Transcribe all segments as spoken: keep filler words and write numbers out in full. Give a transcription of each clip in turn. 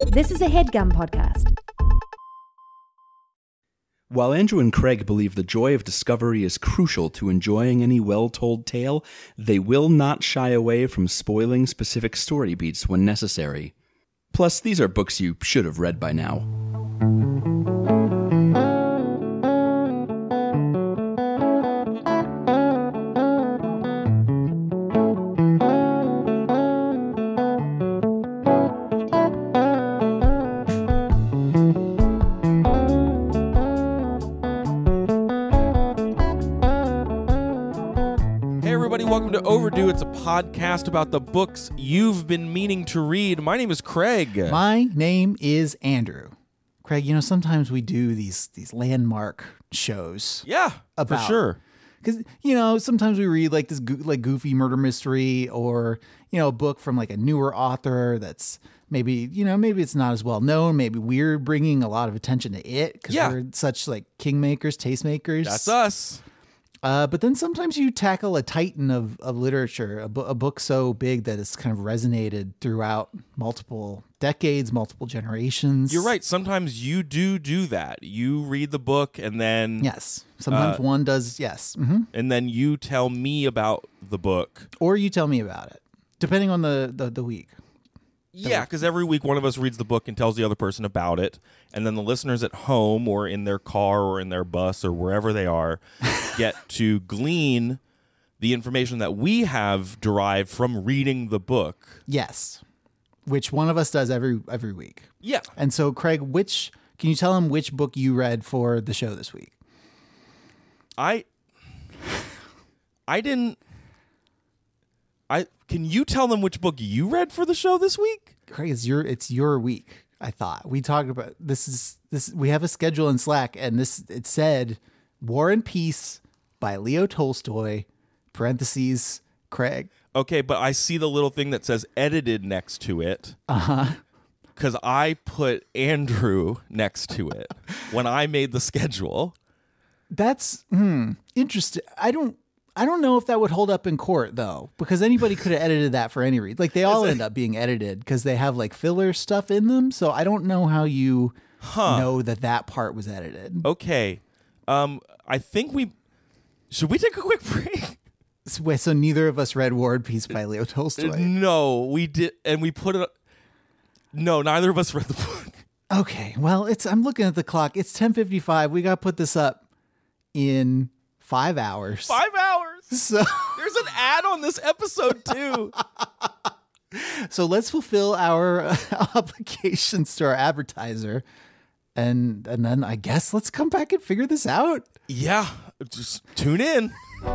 This is a HeadGum podcast. While Andrew and Craig believe the joy of discovery is crucial to enjoying any well-told tale, they will not shy away from spoiling specific story beats when necessary. Plus, these are books you should have read by now. Welcome to Overdue. It's a podcast about the books you've been meaning to read. My name is Craig. My name is Andrew. Craig, you know, sometimes we do these these landmark shows. Yeah, about, for sure. Because, you know, sometimes we read like this go- like goofy murder mystery or, you know, a book from like a newer author that's maybe, you know, maybe it's not as well known. Maybe we're bringing a lot of attention to it because yeah. we're such like kingmakers, tastemakers. That's us. Uh, but then sometimes you tackle a titan of, of literature, a, bu- a book so big that it's kind of resonated throughout multiple decades, multiple generations. You're right. Sometimes you do do that. You read the book and then... Yes. Sometimes uh, one does, yes. Mm-hmm. And then you tell me about the book. Or you tell me about it, depending on the, the, the week. Yeah, because every week one of us reads the book and tells the other person about it. And then the listeners at home or in their car or in their bus or wherever they are get to glean the information that we have derived from reading the book. Yes, which one of us does every every week. Yeah. And so, Craig, which can you tell him which book you read for the show this week? I I didn't... I Can you tell them which book you read for the show this week? Craig, it's your it's your week. I thought we talked about this is this. We have a schedule in Slack, and this it said War and Peace by Leo Tolstoy. Parentheses Craig. Okay, but I see the little thing that says edited next to it. Uh huh. Because I put Andrew next to it when I made the schedule. That's hmm, interesting. I don't. I don't know if that would hold up in court, though, because anybody could have edited that for any reason. Like, they all end up being edited because they have, like, filler stuff in them. So I don't know how you huh. know that that part was edited. Okay. Um, I think we... Should we take a quick break? So, wait, so neither of us read War and Peace by Leo Tolstoy? No, we did. And we put it... No, neither of us read the book. Okay. Well, it's. I'm looking at the clock. It's ten fifty-five. We got to put this up in... Five hours. Five hours. So there's an ad on this episode too. So let's fulfill our uh, obligations to our advertiser, and and then I guess let's come back and figure this out. Yeah, just tune in.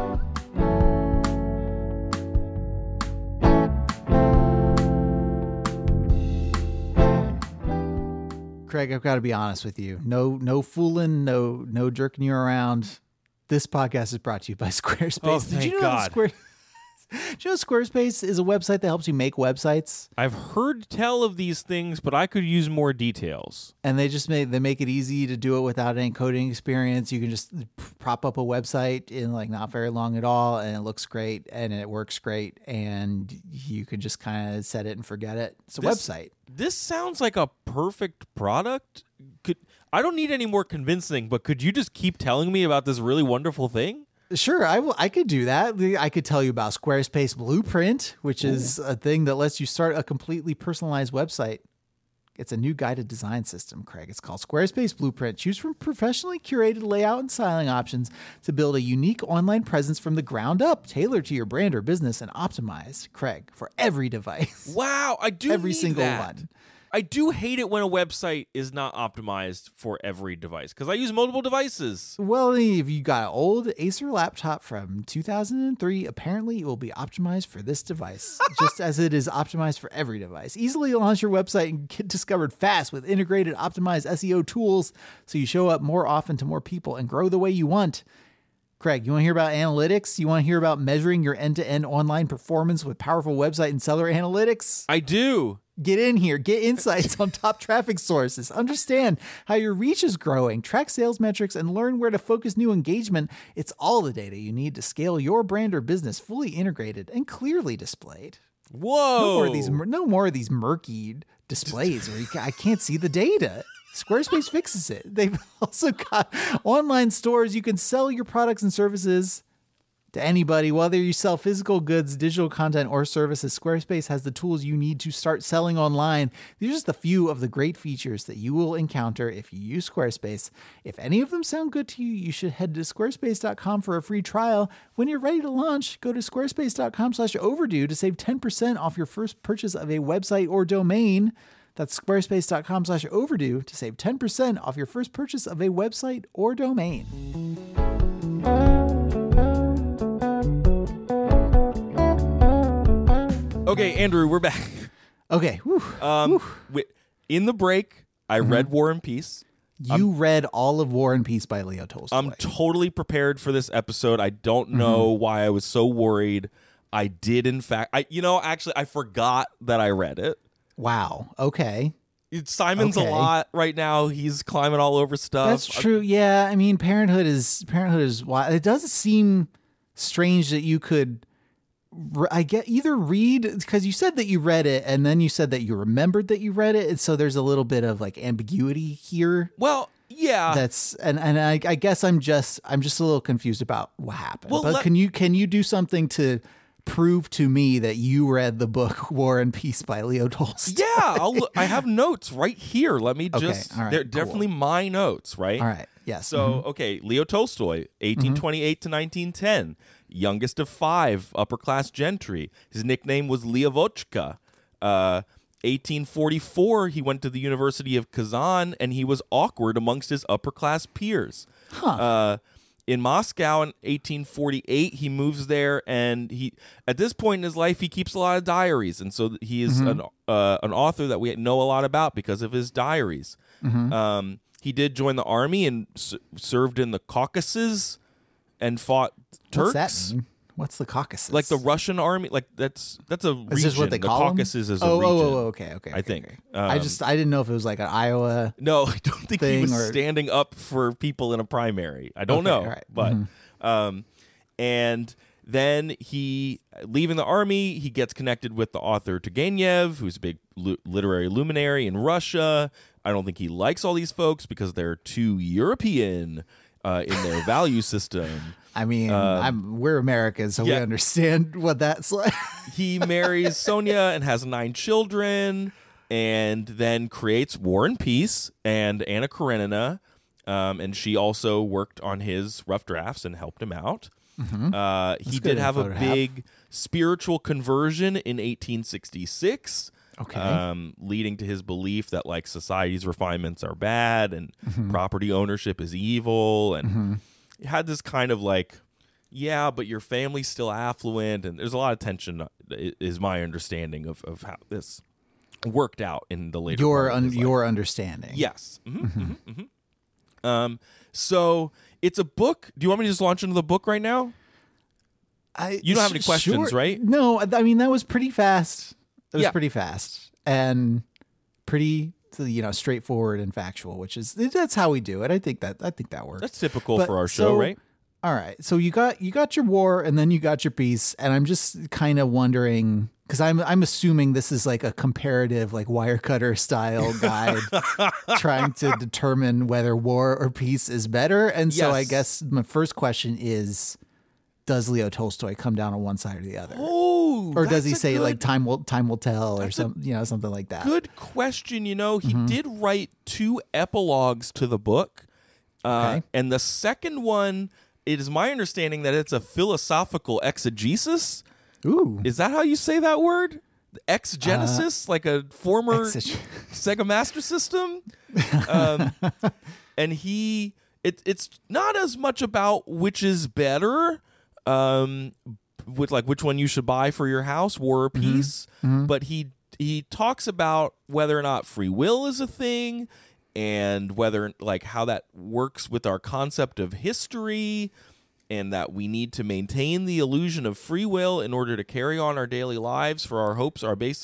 Craig, I've got to be honest with you. No, no fooling. No, no jerking you around. This podcast is brought to you by Squarespace. Oh, Did thank you know God. Square- Did you know Squarespace is a website that helps you make websites? I've heard tell of these things, but I could use more details. And they just make they make it easy to do it without any coding experience. You can just prop up a website in like not very long at all, and it looks great and it works great, and you can just kind of set it and forget it. It's a This- website. This sounds like a perfect product. Could I don't need any more convincing, but could you just keep telling me about this really wonderful thing? Sure, I will. I could do that. I could tell you about Squarespace Blueprint, which is Ooh. a thing that lets you start a completely personalized website. It's a new guided design system, Craig. It's called Squarespace Blueprint. Choose from professionally curated layout and styling options to build a unique online presence from the ground up, tailored to your brand or business, and optimized, Craig, for every device. Wow, I do every need single that. one. I do hate it when a website is not optimized for every device because I use multiple devices. Well, if you got an old Acer laptop from two thousand three, apparently it will be optimized for this device, just as it is optimized for every device. Easily launch your website and get discovered fast with integrated optimized S E O tools so you show up more often to more people and grow the way you want. Craig, you want to hear about analytics? You want to hear about measuring your end-to-end online performance with powerful website and seller analytics? I do. Get in here, get insights on top traffic sources, understand how your reach is growing, track sales metrics, and learn where to focus new engagement. It's all the data you need to scale your brand or business, fully integrated and clearly displayed. Whoa. No more of these, no more of these murky displays where you ca- I can't see the data. Squarespace fixes it. They've also got online stores. You can sell your products and services to anybody, whether you sell physical goods, digital content, or services. Squarespace has the tools you need to start selling online. These are just a few of the great features that you will encounter if you use Squarespace. If any of them sound good to you, you should head to squarespace dot com for a free trial. When you're ready to launch, go to squarespace dot com slash overdue to save ten percent off your first purchase of a website or domain. That's squarespace dot com slash overdue to save ten percent off your first purchase of a website or domain. Okay, Andrew, we're back. Okay. Whew. Um, Whew. wi- in the break, I Mm-hmm. read War and Peace. You read all of War and Peace by Leo Tolstoy. I'm totally prepared for this episode. I don't know Mm-hmm. why I was so worried. I did, in fact. I, you know, actually, I forgot that I read it. Wow. Okay. It- Simon's Okay. a lot right now. He's climbing all over stuff. That's true. Yeah. I mean, Parenthood is Parenthood is why it does seem strange that you could. re- I get either read because you said that you read it and then you said that you remembered that you read it, and so there's a little bit of like ambiguity here. Well, yeah. That's and and I, I guess I'm just I'm just a little confused about what happened. Well, but let- can you can you do something to prove to me that you read the book War and Peace by Leo Tolstoy? yeah, I'll, look- I have notes right here. Let me Okay, just. all right, they're cool. definitely my notes, right? All right. Yes. So, okay, Leo Tolstoy, eighteen twenty-eight to nineteen ten, youngest of five, upper class gentry. His nickname was Leovochka. Uh, eighteen forty-four, he went to the University of Kazan, and he was awkward amongst his upper class peers. Huh. Uh, in Moscow in eighteen forty-eight, he moves there, and he at this point in his life he keeps a lot of diaries, and so he is an uh, an author that we know a lot about because of his diaries. Um, he did join the army and s- served in the Caucasus and fought Turks. What's that mean? What's the Caucasus? Like the Russian army, like that's that's a region. Is this what they the call 'em? Caucasus is a oh, region. Oh, oh, okay, okay. I okay, think. okay. I Um, just I didn't know if it was like an Iowa. No, I don't think he thing was or- standing up for people in a primary. I don't Okay, know, all right. but um, and then he leaving the army, he gets connected with the author Turgenev, who's a big lu- literary luminary in Russia. I don't think he likes all these folks because they're too European uh, in their value system. I mean, I'm we're Americans, so we Um, yeah. understand what that's like. He marries Sonia and has nine children, and then creates War and Peace and Anna Karenina, um, and she also worked on his rough drafts and helped him out. Uh, he good did have info a to have. big spiritual conversion in eighteen sixty-six. Okay. Um, leading to his belief that like society's refinements are bad and Mm-hmm. property ownership is evil, and he had this kind of like, yeah, but your family's still affluent, and there's a lot of tension. i- Is my understanding of, of how this worked out in the later your part of un, his life. your understanding. Yes. Mhm, mhm, mhm. Um. So it's a book. Do you want me to just launch into the book right now? I, You don't have any sh- questions, sure. right? No, I I mean that was pretty fast. It was Yeah. pretty fast and pretty, you know, straightforward and factual, which is that's how we do it. I think that I think that works. That's typical But- for our show, so- right? All right. So you got you got your war and then you got your peace, and I'm just kind of wondering because I'm I'm assuming this is like a comparative like Wirecutter style guide trying to determine whether war or peace is better. And so I Yes. guess my first question is, does Leo Tolstoy come down on one side or the other? Oh, Or does he that's a say good- like time will time will tell or That's a some you know something like that? Good question. You know, Mm-hmm. he did write two epilogues to the book. Uh, Okay. And the second one, it is my understanding that it's a philosophical exegesis. Ooh. Is that how you say that word? Exegesis, like a former Exeg- Sega Master System. Um, and he, it, it's not as much about which is better, um, with like which one you should buy for your house, War or Peace. But he he talks about whether or not free will is a thing, and whether like how that works with our concept of history, and that we need to maintain the illusion of free will in order to carry on our daily lives for our hopes, our basic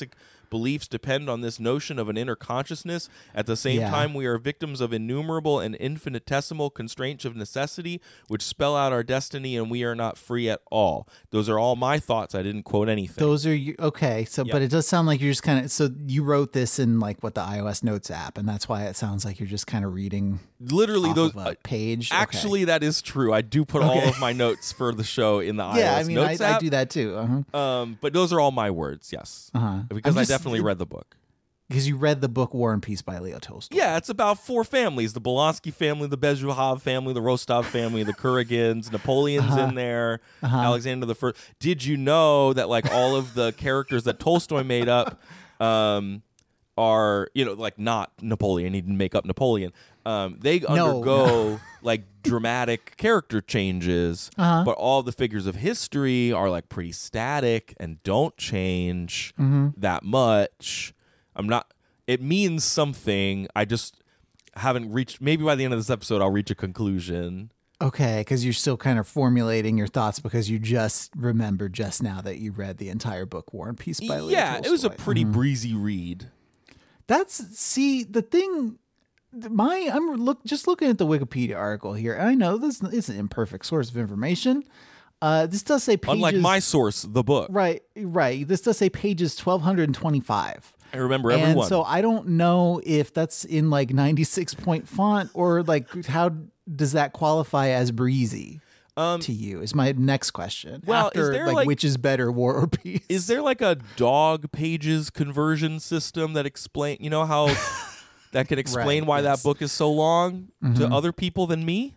beliefs depend on this notion of an inner consciousness. At the same Yeah. time, we are victims of innumerable and infinitesimal constraints of necessity, which spell out our destiny, and we are not free at all. Those are all my thoughts. I didn't quote anything. Those are you okay. So, Yep. but it does sound like you're just kind of. So you wrote this in like what the iOS Notes app, and that's why it sounds like you're just kind of reading Literally, off those of a page. actually that is true. I do put all Okay. of my notes for the show in the Okay. yeah. iOS I mean, I, Notes I app. do that too. Uh-huh. Um, but those are all my words. Yes, Uh-huh. because I'm I just- definitely read the book. Because you read the book War and Peace by Leo Tolstoy. Yeah, it's about four families: the Bolonsky family, the Bezhuhov family, the Rostov family, the Kuragins. Napoleon's Uh-huh. in there. Alexander the First. Did you know that like all of the characters that Tolstoy made up um, are you know like not Napoleon? He didn't make up Napoleon. Um, they undergo like dramatic character changes, Uh-huh. but all the figures of history are like pretty static and don't change Mm-hmm. that much. I'm not. It means something. I just haven't reached. Maybe by the end of this episode, I'll reach a conclusion. Okay, because you're still kind of formulating your thoughts because you just remembered just now that you read the entire book War and Peace by Leo Yeah, Tolstoy. it was a pretty breezy read. That's see the thing. My I'm look just looking at the Wikipedia article here, and I know this is an imperfect source of information. Uh, this does say pages. Unlike my source, the book. right, right. This does say pages twelve twenty-five. I remember everyone. And so I don't know if that's in like ninety-six point font or like how does that qualify as breezy Um, to you is my next question. well, is After there, like, like- which is better, War or Peace? Is there like a dog pages conversion system that explain? You know how that can explain Right, why yes. that book is so long to other people than me?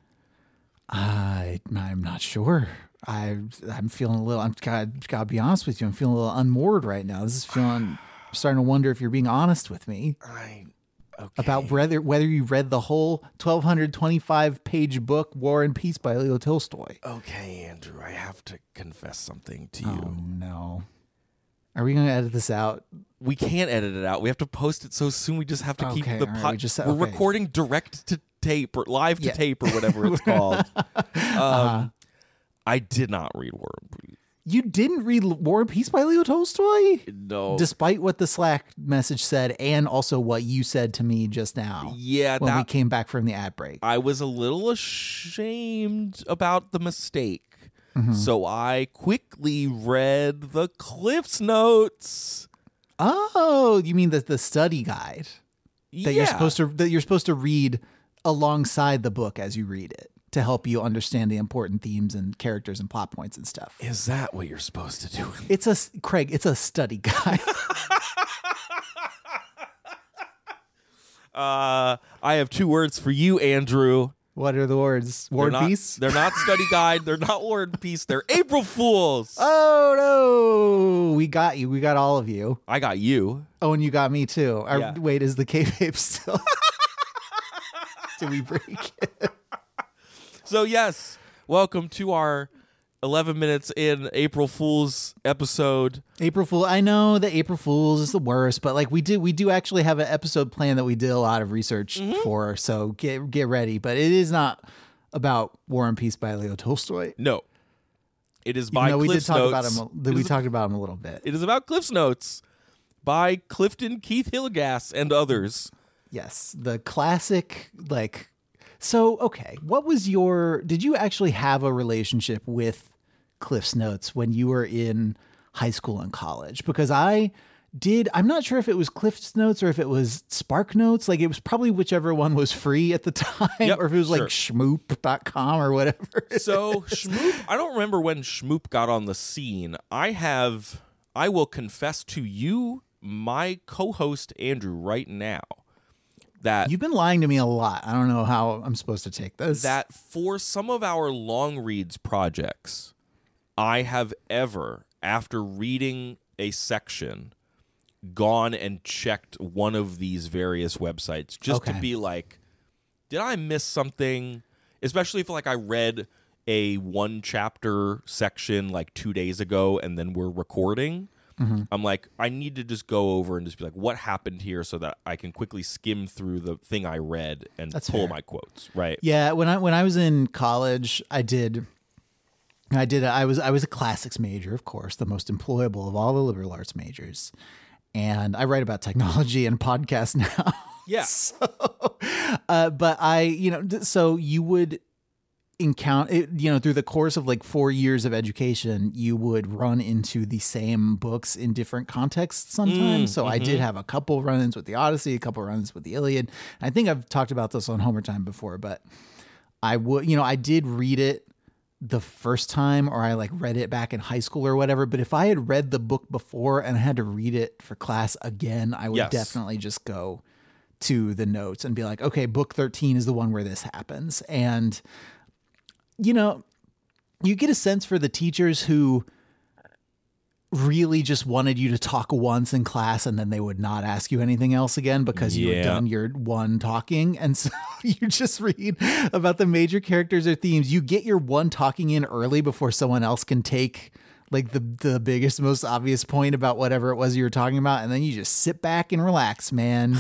I I'm not sure. I I'm feeling a little. I'm gotta, gotta be honest with you. I'm feeling a little unmoored right now. This is feeling. I'm starting to wonder if you're being honest with me I okay. about whether whether you read the whole twelve twenty-five page book War and Peace by Leo Tolstoy. Okay, Andrew, I have to confess something to you. Oh no. Are we going to edit this out? We can't edit it out. We have to post it so soon. We just have to keep Okay, the all right, pod. we just- We're okay. recording direct to tape or live to Yeah. tape or whatever it's called. Um, I did not read War and Peace. You didn't read War and Peace by Leo Tolstoy? No. Despite what the Slack message said and also what you said to me just now yeah, when we that came back from the ad break. I was a little ashamed about the mistake. Mm-hmm. So I quickly read the Cliff's Notes. Oh, you mean the the study guide that yeah. you're supposed to that you're supposed to read alongside the book as you read it to help you understand the important themes and characters and plot points and stuff. Is that what you're supposed to do? It's a Craig, it's a study guide. Uh, I have two words for you, Andrew. What are the words? War They're and not- Peace? They're not study guide. They're not War and Peace. They're April Fools. Oh no, we got you. We got all of you. I got you. Oh, and you got me too. Our, Yeah. Wait, is the kayfabe still? Did we break it? So yes, welcome to our eleven minutes in April Fools episode. April Fool. I know that April Fools is the worst, but like we do, we do actually have an episode plan that we did a lot of research Mm-hmm. for. So get get ready. But it is not about War and Peace by Leo Tolstoy. No, it is Even by though we did Cliff's talk Notes. about him. It We is- talked about him a little bit. It is about Cliff's Notes by Clifton Keith Hillegas and others. Yes, the classic like. So okay, what was your? Did you actually have a relationship with Cliff's Notes when you were in high school and college? Because I did. I'm not sure if it was Cliff's Notes or if it was Spark Notes. Like it was probably whichever one was free at the time, Yep, or if it was like sure. schmoop dot com or whatever. So Schmoop, I don't remember when Schmoop got on the scene. I have, I will confess to you, my co-host Andrew, right now, that You've been lying to me a lot. I don't know how I'm supposed to take this. that for some of our long reads projects, I have ever, after reading a section, gone and checked one of these various websites just to Okay. be like, did I miss something? Especially if like I read a one chapter section like two days ago and then we're recording. Mm-hmm. I'm like, I need to just go over and just be like, what happened here so that I can quickly skim through the thing I read and That's pull fair. my quotes, right? Yeah, when I when I was in college, I did I did I was I was a classics major, of course, the most employable of all the liberal arts majors. and I write about technology and podcasts now. Yeah. so, uh, but I, you know, th- so you would encounter, it, you know, through the course of like four years of education, you would run into the same books in different contexts sometimes. Mm, so I did mhm. have a couple run-ins with the Odyssey, a couple run-ins with the Iliad. I think I've talked about this on Homer Time before, but I would, you know, I did read it the first time, or I like read it back in high school or whatever. But if I had read the book before and I had to read it for class again, I would Yes. definitely just go to the notes and be like, okay, book thirteen is the one where this happens. And, you know, you get a sense for the teachers who really just wanted you to talk once in class and then they would not ask you anything else again because you Yeah. had done your one talking. And so you just read about the major characters or themes. You get your one talking in early before someone else can take like the, the biggest, most obvious point about whatever it was you were talking about. And then you just sit back and relax, man.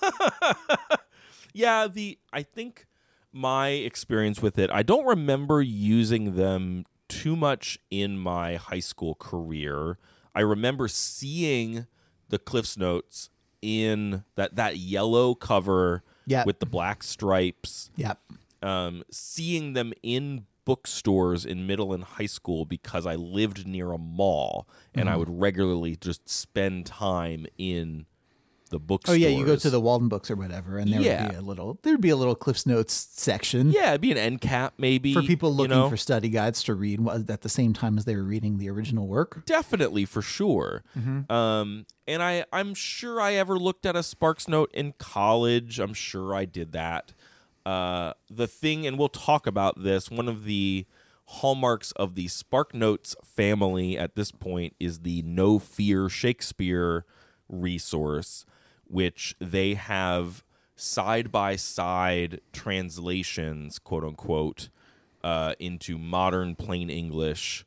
Yeah, the I think my experience with it, I don't remember using them too much in my high school career. I remember seeing the Cliff's Notes in that, that yellow cover Yep. with the black stripes, Yep. um, seeing them in bookstores in middle and high school because I lived near a mall and I would regularly just spend time in the Oh bookstores. yeah, you go to the Walden Books or whatever, and there Yeah. would be a little, there'd be a little Cliff's Notes section. Yeah, it'd be an end cap maybe. For people looking you know? for study guides to read wa- at the same time as they were reading the original work. Definitely, for sure. Mm-hmm. Um, and I, I'm sure I ever looked at a Sparks Note in college. I'm sure I did that. Uh, the thing, and we'll talk about this, one of the hallmarks of the Spark Notes family at this point is the No Fear Shakespeare resource, which they have side-by-side translations, quote-unquote, uh, into modern plain English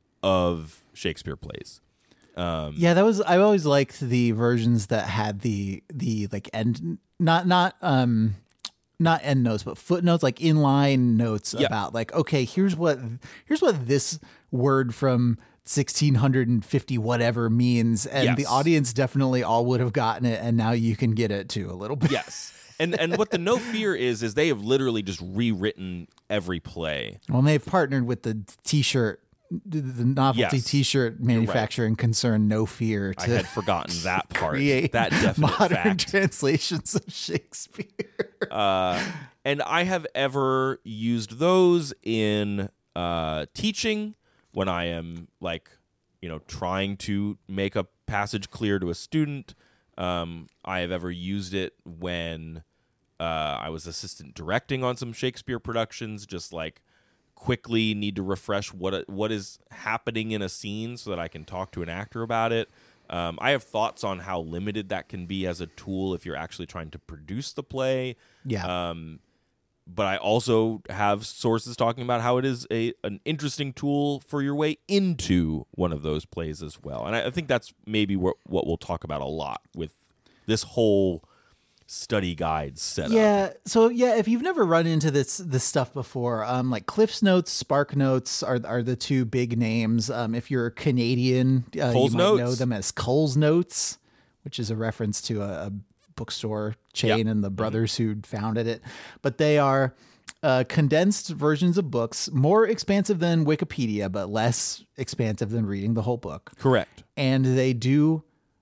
of Shakespeare plays. Um, Yeah, that was, I always liked the versions that had the the like end, not not um not end notes, but footnotes, like inline notes Yeah. about like, okay, here's what here's what this word from sixteen fifty whatever means, and Yes. the audience definitely all would have gotten it, and now you can get it too a little bit. Yes. And and what the No Fear is, is they have literally just rewritten every play. Well, and they've partnered with the T-shirt, the the novelty Yes. T-shirt manufacturing concern, No Fear, I to had forgotten that part. create That definite modern fact. translations of Shakespeare. Uh, and I have ever used those in uh, teaching when I am like, you know, trying to make a passage clear to a student. Um, I have ever used it when uh, I was assistant directing on some Shakespeare productions, just like quickly need to refresh what what is happening in a scene so that I can talk to an actor about it. Um, I have thoughts on how limited that can be as a tool if you're actually trying to produce the play. Yeah. Um, but I also have sources talking about how it is a an interesting tool for your way into one of those plays as well. And I, I think that's maybe what, what we'll talk about a lot with this whole study guide setup. Yeah. So yeah, if you've never run into this this stuff before, um, like Cliff's Notes, Spark Notes are are the two big names. Um, if you're Canadian, uh, you Cole's might Notes. know them as Cole's Notes, which is a reference to a, a bookstore chain Yep. and the brothers who founded it. But they are uh, condensed versions of books, more expansive than Wikipedia, but less expansive than reading the whole book. Correct. And they do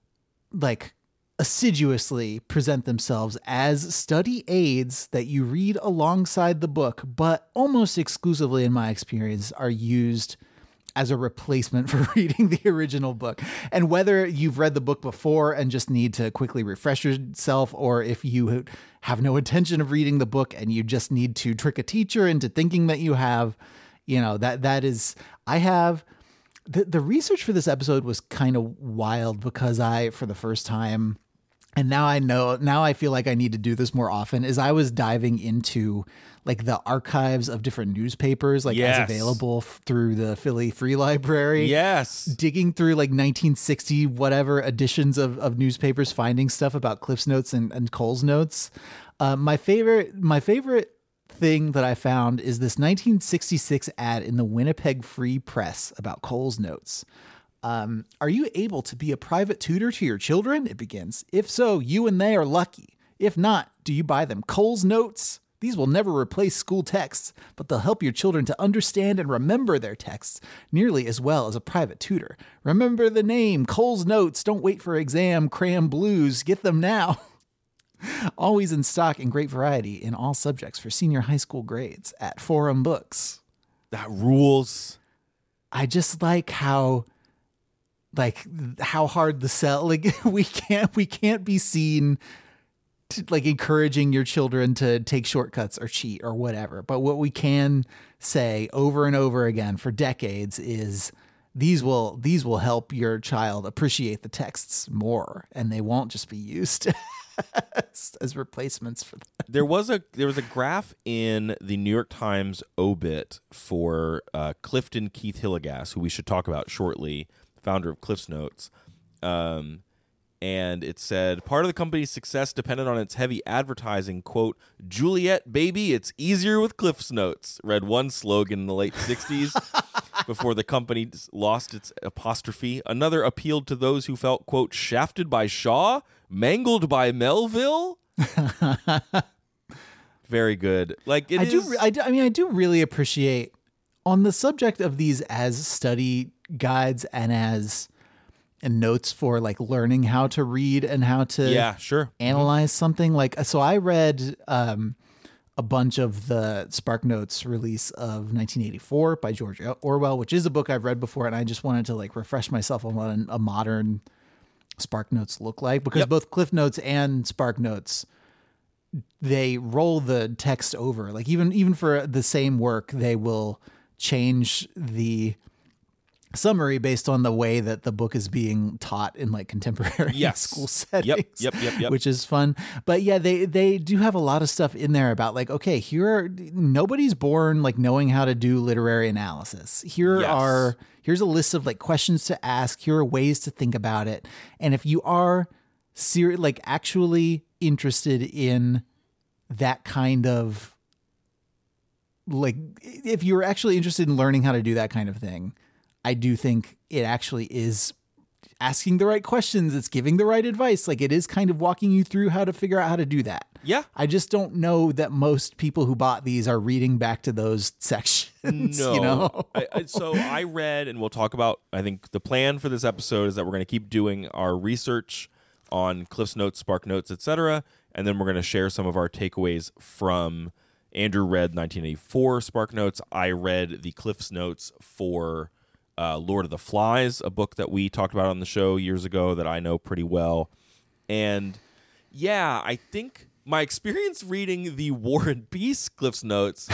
like assiduously present themselves as study aids that you read alongside the book, but almost exclusively, in my experience, are used as a replacement for reading the original book. And whether you've read the book before and just need to quickly refresh yourself, or if you have no intention of reading the book and you just need to trick a teacher into thinking that you have, you know, that that is, I have, the, the research for this episode was kind of wild because I, for the first time, and now I know, now I feel like I need to do this more often, is I was diving into like the archives of different newspapers, like Yes. as available f- through the Philly Free Library. Yes. Digging through like nineteen sixty whatever editions of, of newspapers, finding stuff about Cliff's Notes and, and Cole's Notes. Uh, my favorite, my favorite thing that I found is this nineteen sixty-six ad in the Winnipeg Free Press about Cole's Notes. Um, are you able to be a private tutor to your children? It begins. If so, you and they are lucky. If not, do you buy them Coles Notes? These will never replace school texts, but they'll help your children to understand and remember their texts nearly as well as a private tutor. Remember the name, Coles Notes. Don't wait for exam, cram blues. Get them now. Always in stock and great variety in all subjects for senior high school grades at Forum Books. That rules. I just like how, like how hard the sell. Like we can't, we can't be seen to, like encouraging your children to take shortcuts or cheat or whatever. But what we can say over and over again for decades is these will these will help your child appreciate the texts more, and they won't just be used as, as replacements for that. There was a there was a graph in the New York Times obit for uh, Clifton Keith Hillegas, who we should talk about shortly, founder of Cliff's Notes. Um, and it said, part of the company's success depended on its heavy advertising, quote, Juliet, baby, it's easier with Cliff's Notes, read one slogan in the late sixties before the company lost its apostrophe. Another appealed to those who felt, quote, shafted by Shaw, mangled by Melville. Very good. Like it I is... do. I, do. I mean, I do really appreciate on the subject of these as study guides and as and notes for like learning how to read and how to yeah, sure. analyze mm-hmm. something. Like, so I read um, a bunch of the SparkNotes release of nineteen eighty-four by George Orwell, which is a book I've read before, and I just wanted to like refresh myself on what a modern SparkNotes look like, because yep. both CliffNotes and SparkNotes, they roll the text over. Like even even for the same work, they will change the summary based on the way that the book is being taught in like contemporary yes. school settings, yep, yep, yep, yep. which is fun. But yeah, they they do have a lot of stuff in there about like, okay, here are, nobody's born like knowing how to do literary analysis. Here yes. are here's a list of like questions to ask. Here are ways to think about it. And if you are ser- like actually interested in that kind of like, if you're actually interested in learning how to do that kind of thing, I do think it actually is asking the right questions. It's giving the right advice. Like it is kind of walking you through how to figure out how to do that. Yeah. I just don't know that most people who bought these are reading back to those sections. No. You know? I, I, so I read, and we'll talk about, I think the plan for this episode is that we're going to keep doing our research on Cliff's Notes, Spark Notes, et cetera. And then we're going to share some of our takeaways from Andrew read nineteen eighty-four Spark Notes. I read the Cliff's Notes for Uh, Lord of the Flies, a book that we talked about on the show years ago that I know pretty well. And yeah, I think my experience reading the War and Peace Cliff's Notes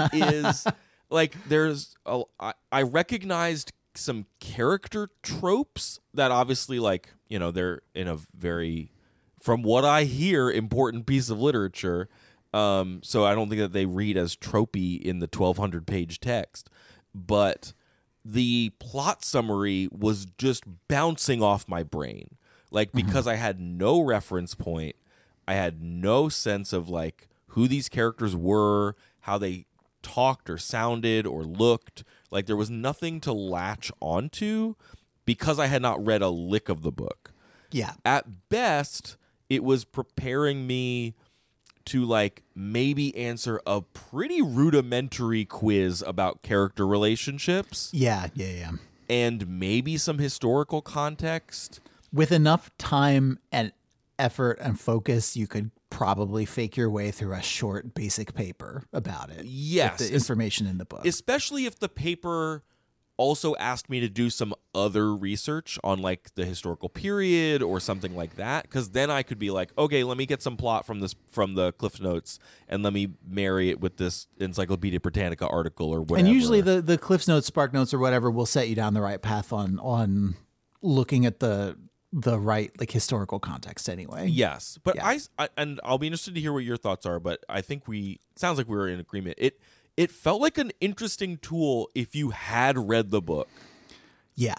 is like there's a, I, I recognized some character tropes that obviously, like, you know, they're in a very, from what I hear, important piece of literature. Um, so I don't think that they read as tropey in the twelve hundred page text, but the plot summary was just bouncing off my brain. Like, because mm-hmm. I had no reference point, I had no sense of like who these characters were, how they talked or sounded or looked. Like there was nothing to latch onto because I had not read a lick of the book. Yeah. At best, it was preparing me to like maybe answer a pretty rudimentary quiz about character relationships. Yeah, yeah, yeah. And maybe some historical context. With enough time and effort and focus, you could probably fake your way through a short basic paper about it. Yes. With the information in the book. Especially if the paper also asked me to do some other research on like the historical period or something like that, because then I could be like, okay, let me get some plot from this from the Cliff Notes and let me marry it with this Encyclopedia Britannica article or whatever. And usually the the Cliff Notes, Spark Notes, or whatever will set you down the right path on on looking at the the right like historical context anyway. Yes, but yeah. I, I and I'll be interested to hear what your thoughts are. But I think we sounds like we were in agreement. It. It felt like an interesting tool if you had read the book. Yeah.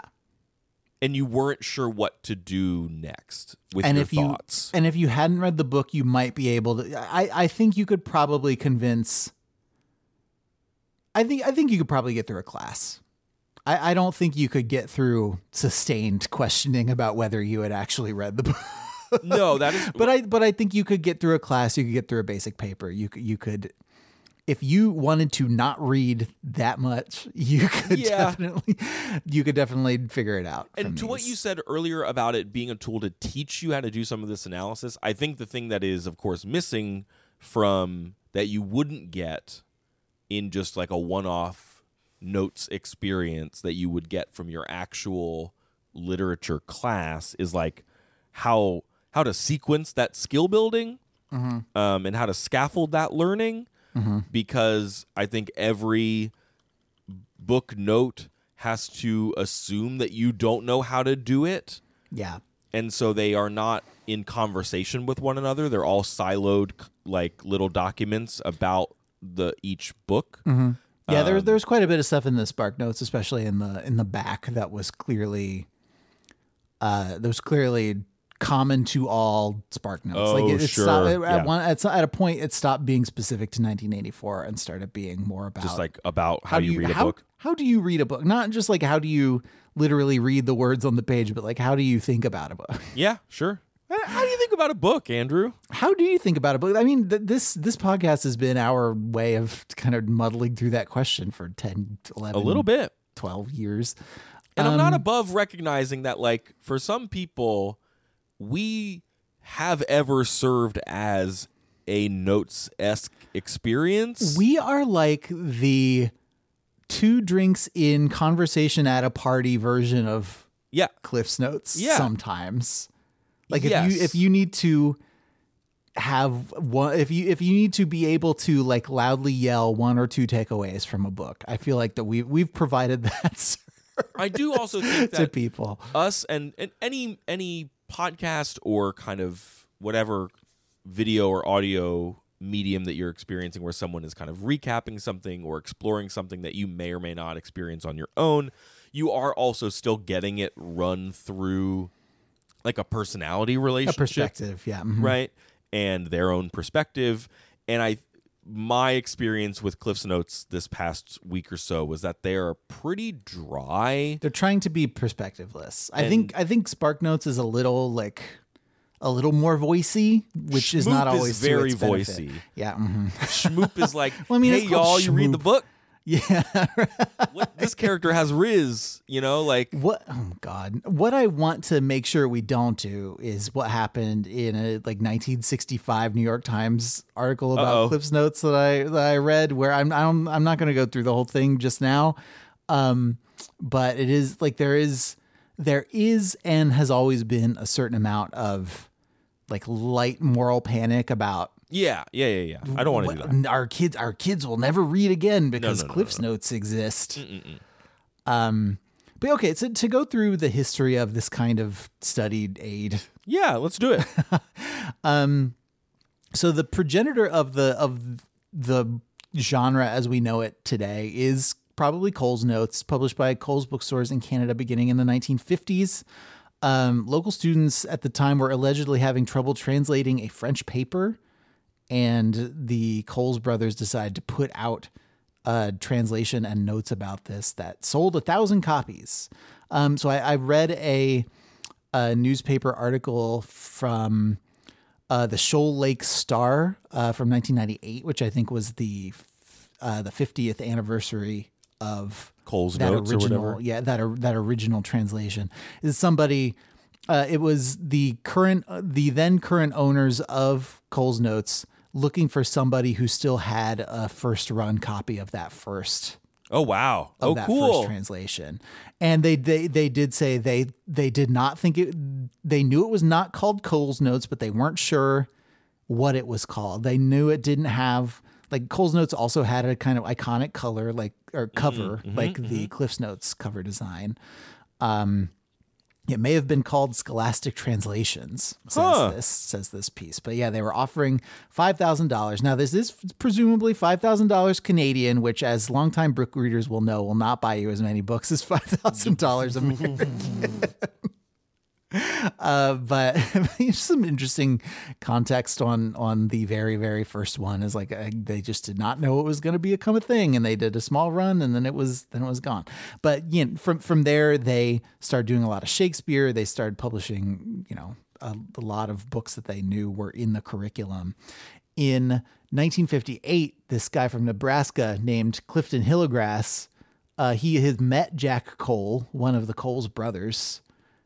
And you weren't sure what to do next with and your if thoughts. You, and if you hadn't read the book, you might be able to. I, I think you could probably convince. I think I think you could probably get through a class I, I don't think you could get through sustained questioning about whether you had actually read the book. No, that is. But I but I think you could get through a class. You could get through a basic paper. You could you could. If you wanted to not read that much, you could Yeah. definitely, you could definitely figure it out. And from to what these. you said earlier about it being a tool to teach you how to do some of this analysis, I think the thing that is, of course, missing from that you wouldn't get in just like a one-off notes experience that you would get from your actual literature class is like how how to sequence that skill building Mm-hmm. um, and how to scaffold that learning. Mm-hmm. Because I think every book note has to assume that you don't know how to do it. Yeah. And so they are not in conversation with one another. They're all siloed, like little documents about the each book. Mm-hmm. Yeah, Um, there, there's quite a bit of stuff in the Spark Notes, especially in the in the back, that was clearly, uh, that was clearly common to all Spark Notes. Oh, like it, it sure. stopped, at Yeah. one at, at a point, it stopped being specific to nineteen eighty-four and started being more about Just like about how, do you read a how, book. How do you read a book? Not just like how do you literally read the words on the page, but like how do you think about a book? Yeah, sure. How how do you think about a book, Andrew? How do you think about a book? I mean, th- this this podcast has been our way of kind of muddling through that question for ten, eleven, A little bit. twelve years. And I'm not Um, above recognizing that, like, for some people, we have ever served as a notes-esque experience. We are like the two drinks in conversation at a party version of yeah. Cliff's Notes Yeah. sometimes. Like Yes. if you if you need to have one if you if you need to be able to like loudly yell one or two takeaways from a book, I feel like that we we've provided that I do also think to that people. us and, and any any podcast or kind of whatever video or audio medium that you're experiencing where someone is kind of recapping something or exploring something that you may or may not experience on your own, you are also still getting it run through like a personality A relationship, perspective, yeah. mhm. right? And their own perspective. And I my experience with Cliff's Notes this past week or so was that they are pretty dry. They're trying to be perspectiveless. I And- think I think Spark Notes is a little like a little more voicey, which is not Schmoop is always to very its benefit. voicey. Yeah. mhm. Schmoop is like, Well, I mean, hey, it's called y'all, you read the schmoop. book? Yeah. What, this character has Riz, you know, like, What? Oh my God! What I want to make sure we don't do is what happened in a like nineteen sixty-five New York Times article about Uh-oh. Cliff's Notes that I that I read. Where I'm I'm I'm not going to go through the whole thing just now, um, but it is like there is there is and has always been a certain amount of like light moral panic about yeah, yeah, yeah, yeah. I don't want to do that. what- our kids our kids will never read again because no, no, Cliff's Notes exist. Um, but okay, so to go through the history of this kind of studied aid. Yeah, let's do it. So the progenitor of the of the genre as we know it today is probably Cole's Notes, published by Cole's Bookstores in Canada beginning in the nineteen fifties. Um, local students at the time were allegedly having trouble translating a French paper, and the Coles brothers decided to put out a translation and notes about this that sold a thousand copies. Um, so I, I read a, a newspaper article from uh, the Shoal Lake Star uh, from nineteen ninety-eight, which I think was the f- uh, the fiftieth anniversary of Cole's that Notes or original, whatever. yeah, that or, that original translation is somebody. Uh, it was the current, uh, the then current owners of Cole's Notes looking for somebody who still had a first run copy of that first Oh, wow. of Oh, that cool. first translation. And they, they they did say they they did not think it they knew it was not called Cole's Notes, but they weren't sure what it was called. They knew it didn't have like Cole's Notes also had a kind of iconic color like or cover like the Cliff's Notes cover design. Um It may have been called Scholastic Translations, says Huh. this says this piece. But yeah, they were offering five thousand dollars. Now, this is presumably five thousand dollars Canadian, which, as longtime book readers will know, will not buy you as many books as five thousand dollars American. Uh, but there's some interesting context on on the very very first one. Is like uh, they just did not know it was going to become a thing, and they did a small run, and then it was then it was gone. But you know, from from there they started doing a lot of Shakespeare. They started publishing, you know, a, a lot of books that they knew were in the curriculum. In nineteen fifty-eight, this guy from Nebraska named Clifton Hillegrass, uh, he had met Jack Cole, one of the Cole's brothers.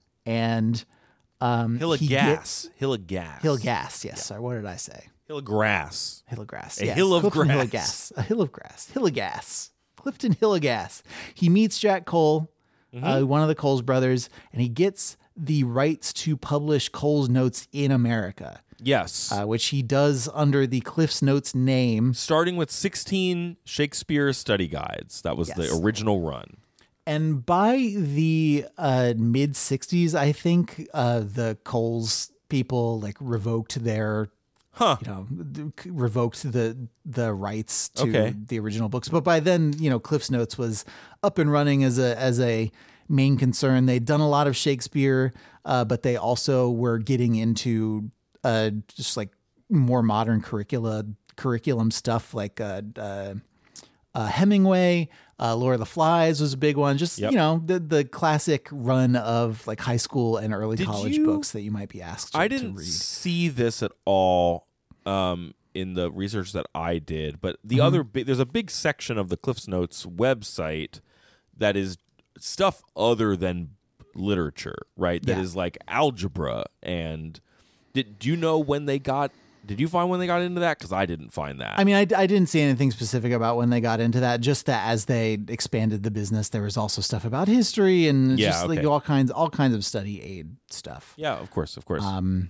And um, Hillegass. Hillegass. Hillegass, yes. Sorry, what did I say? Hillegrass. Hillegrass. A yes. hill of Clifton grass. Hillegass. A hill of grass. Hillegass. Clifton Hillegass. He meets Jack Cole, mm-hmm. uh, one of the Cole's brothers, and he gets the rights to publish Cole's Notes in America. Yes. Uh, which he does under the Cliff's Notes name. Starting with sixteen Shakespeare study guides. That was yes. the original run. And by the uh, mid sixties, I think uh, the Coles people like revoked their, huh. you know, revoked the the rights to okay. the original books. But by then, you know, Cliff's Notes was up and running as a as a main concern. They'd done a lot of Shakespeare, uh, but they also were getting into uh, just like more modern curricula curriculum stuff, like uh, uh, uh, Hemingway. Uh, Lord of the Flies was a big one. Just, yep. you know, the the classic run of like high school and early Did college you, books that you might be asked to, I to didn't read. see this at all um, in the research that I did, but the Mm-hmm. other big, there's a big section of the Cliff's Notes website that is stuff other than literature, right? That Yeah. is like algebra. And did do you know when they got Did you find when they got into that? Because I didn't find that. I mean, I, I didn't see anything specific about when they got into that. Just that as they expanded the business, there was also stuff about history and Yeah, just okay. like all kinds, all kinds of study aid stuff. Yeah, of course, of course. Um,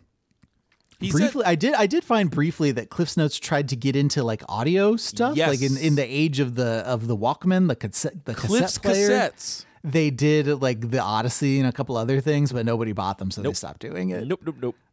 He briefly, said- I did, I did find briefly that Cliff's Notes tried to get into like audio stuff, Yes. like in, in the age of the of the Walkman, the cassette, the Cliff's cassette player. cassettes. They did like the Odyssey and a couple other things, but nobody bought them, so they Nope. stopped doing it. Nope, nope, nope.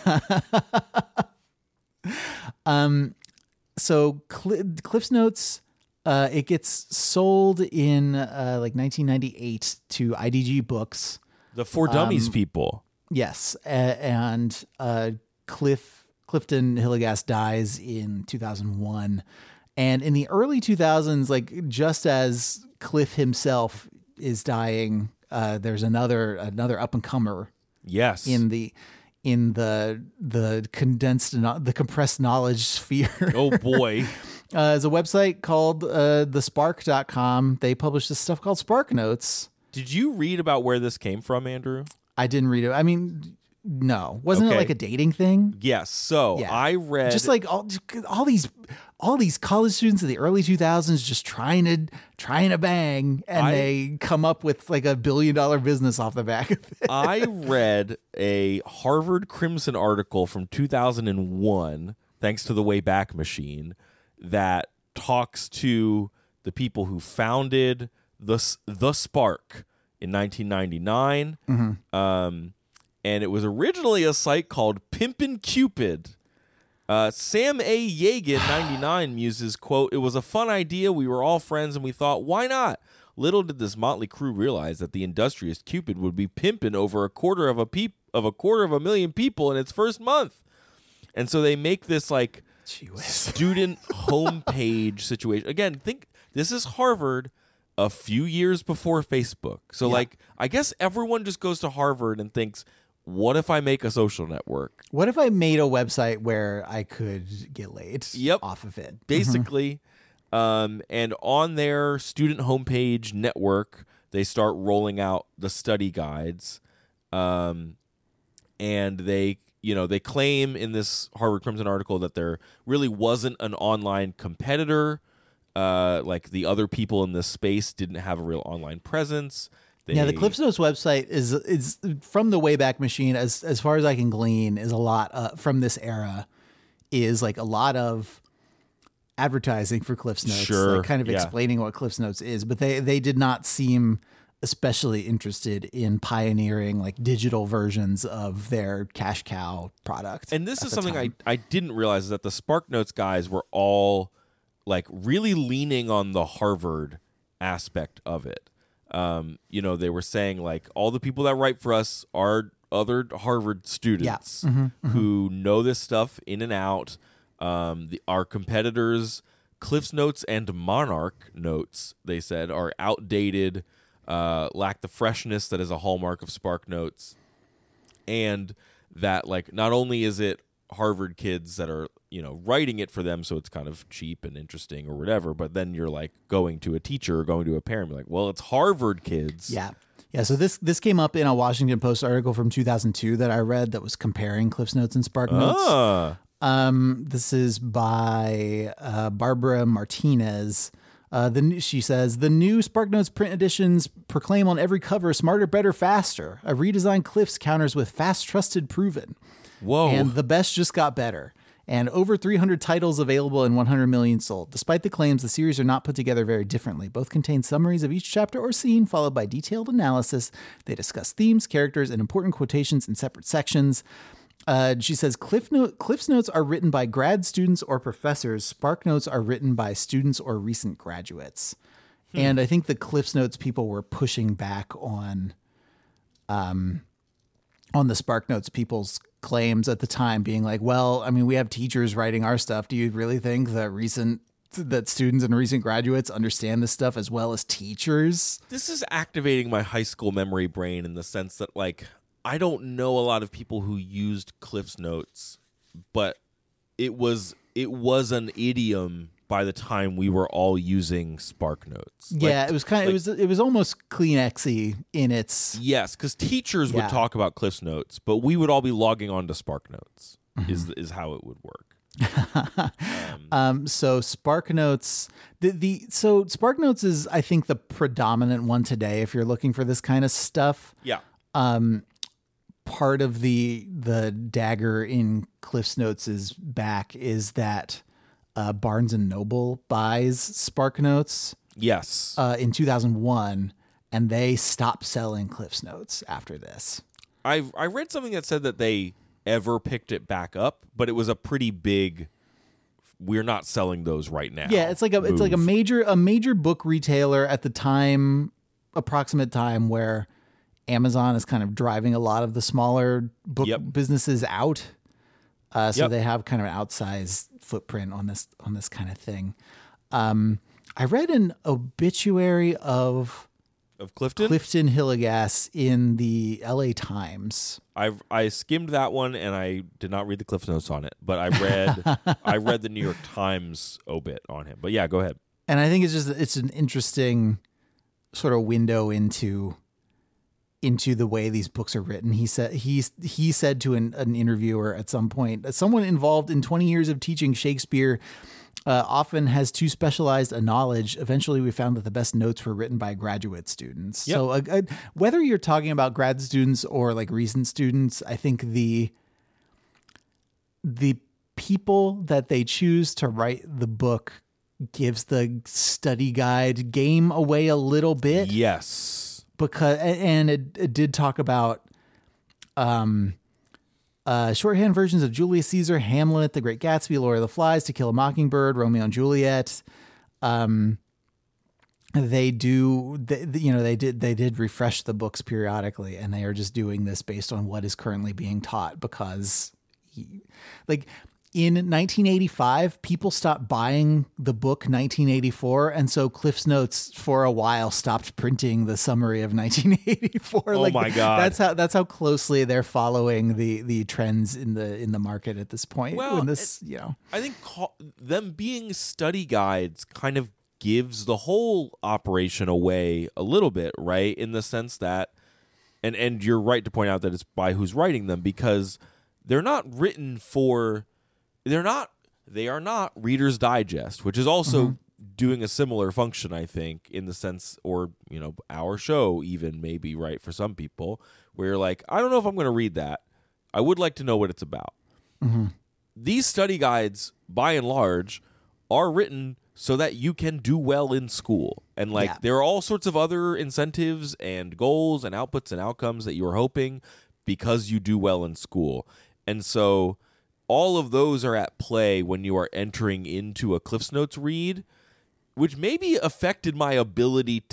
So Cl- Cliff's Notes, uh, it gets sold in uh, like nineteen ninety-eight to I D G Books. The For Dummies people. Yes, a- and uh, Cliff Clifton Hillegass dies in two thousand one, and in the early two thousands, like just as Cliff himself is dying, uh, there's another another up and comer Yes. in the in the the condensed no- the compressed knowledge sphere. oh boy. Uh, there's a website called uh, the spark dot com. They publish this stuff called Spark Notes. Did you read about where this came from, Andrew? I didn't read it. I mean, no, wasn't Okay. it like a dating thing? Yes. So Yeah. I read Just like all, all these, all these college students in the early two thousands just trying to trying to bang, and I- they come up with like a billion dollar business off the back of it. I read a Harvard Crimson article from two thousand one, thanks to the Wayback Machine, that talks to the people who founded the the Spark in nineteen ninety-nine. Mm-hmm. Um, and it was originally a site called Pimpin' Cupid. Uh, Sam A. Yegan, ninety-nine, muses, quote, "It was a fun idea. We were all friends, and we thought, why not? Little did this motley crew realize that the industrious Cupid would be pimping over a quarter of a peop- of a quarter of a million people in its first month." And so they make this like Gee whiz. student homepage situation. Again, think this is Harvard a few years before Facebook. So Yeah. like I guess everyone just goes to Harvard and thinks, what if I make a social network? What if I made a website where I could get laid Yep. off of it? Basically. um, and on their student homepage network, they start rolling out the study guides. Um, and they, you know, they claim in this Harvard Crimson article that there really wasn't an online competitor. Uh, like the other people in this space didn't have a real online presence. They, Yeah, the Cliffs Notes website is is from the Wayback Machine, as as far as I can glean, is a lot uh, from this era, is like a lot of advertising for Cliffs Notes, Sure, like kind of yeah. explaining what Cliffs Notes is. But they they did not seem especially interested in pioneering like digital versions of their cash cow product. And this at is the something I, time. I didn't realize, is that the Spark Notes guys were all like really leaning on the Harvard aspect of it. Um, you know, they were saying like all the people that write for us are other Harvard students yeah. mm-hmm, mm-hmm. who know this stuff in and out. Um, the, our competitors, Cliff's Notes and Monarch Notes, they said, are outdated, uh, lack the freshness that is a hallmark of Spark Notes, and that like not only is it Harvard kids that are, you know, writing it for them, so it's kind of cheap and interesting or whatever, but then you're like going to a teacher or going to a parent, like, well, it's Harvard kids. Yeah. Yeah, so this this came up in a Washington Post article from two thousand two that I read that was comparing Cliff's Notes and Spark Notes. Ah. Um, this is by uh, Barbara Martinez. Uh, the she says the new SparkNotes print editions proclaim on every cover "Smarter, Better, Faster." A redesigned Cliffs counters with "Fast, Trusted, Proven." Whoa! And the best just got better. And over three hundred titles available and one hundred million sold. Despite the claims, the series are not put together very differently. Both contain summaries of each chapter or scene, followed by detailed analysis. They discuss themes, characters, and important quotations in separate sections. Uh, she says Cliff Note, Cliff's Notes are written by grad students or professors. Spark Notes are written by students or recent graduates. Hmm. And I think the Cliff's Notes people were pushing back on, um, on the Spark Notes people's claims at the time, being like, well, I mean, we have teachers writing our stuff. Do you really think that recent that students and recent graduates understand this stuff as well as teachers? This is activating my high school memory brain in the sense that, like, I don't know a lot of people who used Cliff's Notes, but it was it was an idiom by the time we were all using Spark Notes. Yeah, like, it was kind of like, it was it was almost Kleenexy in its yes, because teachers yeah. would talk about Cliff's Notes, but we would all be logging on to Spark Notes. Mm-hmm. Is is how it would work. um, um, so Spark Notes, the the so Spark Notes is I think the predominant one today if you're looking for this kind of stuff. Yeah. Um. Part of the the dagger in Cliff's Notes' back is that uh, Barnes and Noble buys Spark Notes. Yes, uh, in two thousand one, and they stopped selling Cliff's Notes after this. I I read something that said that they ever picked it back up, but it was a pretty big. We're not selling those right now. Yeah, it's like a move. It's like a major a major book retailer at the time, approximate time where Amazon is kind of driving a lot of the smaller book yep. businesses out. Uh, so yep. they have kind of an outsized footprint on this, on this kind of thing. Um, I read an obituary of, of Clifton Clifton Hillegas in the L A Times. I I skimmed that one and I did not read the Cliff Notes on it, but I read, I read the New York Times obit on him, but yeah, go ahead. And I think it's just, it's an interesting sort of window into, into the way these books are written. He said he he said to an, an interviewer at some point, someone involved in twenty years of teaching Shakespeare uh, often has too specialized a knowledge. Eventually, we found that the best notes were written by graduate students. Yep. So uh, uh, whether you're talking about grad students or like recent students, I think the the people that they choose to write the book gives the study guide game away a little bit. Yes. Because and it, it did talk about um, uh, shorthand versions of Julius Caesar, Hamlet, The Great Gatsby, Lord of the Flies, To Kill a Mockingbird, Romeo and Juliet. Um, they do, they, you know, they did they did refresh the books periodically, and they are just doing this based on what is currently being taught. Because, he, like. In nineteen eighty-five, people stopped buying the book nineteen eighty-four, and so Cliff's Notes for a while stopped printing the summary of nineteen eighty-four. Oh like, my god! That's how that's how closely they're following the the trends in the in the market at this point. Well, when this, it, you know, I think call, them being study guides kind of gives the whole operation away a little bit, right? In the sense that, and and you're right to point out that it's by who's writing them, because they're not written for. They're not, they are not Reader's Digest, which is also mm-hmm. doing a similar function, I think, in the sense, or, you know, our show even maybe, right, for some people, where you're like, I don't know if I'm going to read that. I would like to know what it's about. Mm-hmm. These study guides, by and large, are written so that you can do well in school. And, like, yeah. there are all sorts of other incentives and goals and outputs and outcomes that you're hoping because you do well in school. And so all of those are at play when you are entering into a Cliff's Notes read, which maybe affected my ability to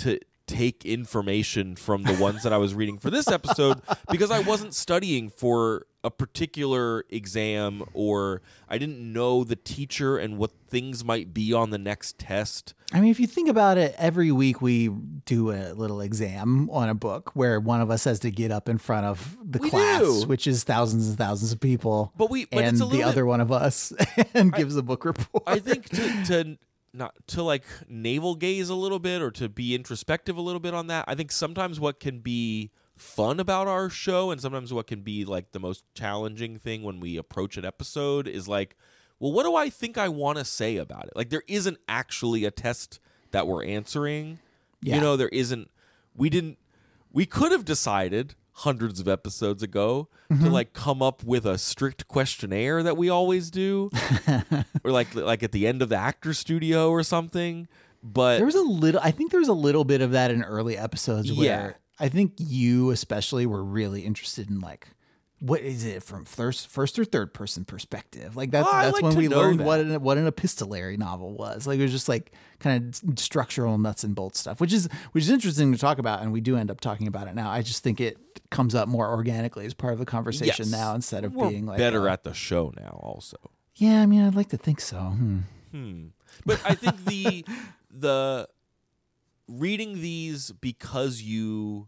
take information from the ones that I was reading for this episode because I wasn't studying for a particular exam, or I didn't know the teacher and what things might be on the next test. I mean, if you think about it, every week we do a little exam on a book where one of us has to get up in front of the We class, do. which is thousands and thousands of people, But we- but and it's a the little other bit- one of us and gives a book report. I think to, to not to like navel gaze a little bit or to be introspective a little bit on that. I think sometimes what can be fun about our show and sometimes what can be like the most challenging thing when we approach an episode is like, well, what do I think I want to say about it? Like there isn't actually a test that we're answering. Yeah. You know, there isn't, we didn't, we could have decided hundreds of episodes ago Mm-hmm. to like come up with a strict questionnaire that we always do or like like at the end of the actor studio or something. But There was a little, I think there was a little bit of that in early episodes where Yeah. I think you especially were really interested in like, what is it from first, first or third person perspective? Like that's Oh, I that's like when to we know learned that. what an, what an epistolary novel was. Like it was just like kind of structural nuts and bolts stuff, which is which is interesting to talk about, and we do end up talking about it now. I just think it comes up more organically as part of the conversation yes, now instead of we're being like better uh, at the show now also. Yeah, I mean, I'd like to think so. Hmm. Hmm. But I think the the reading these because you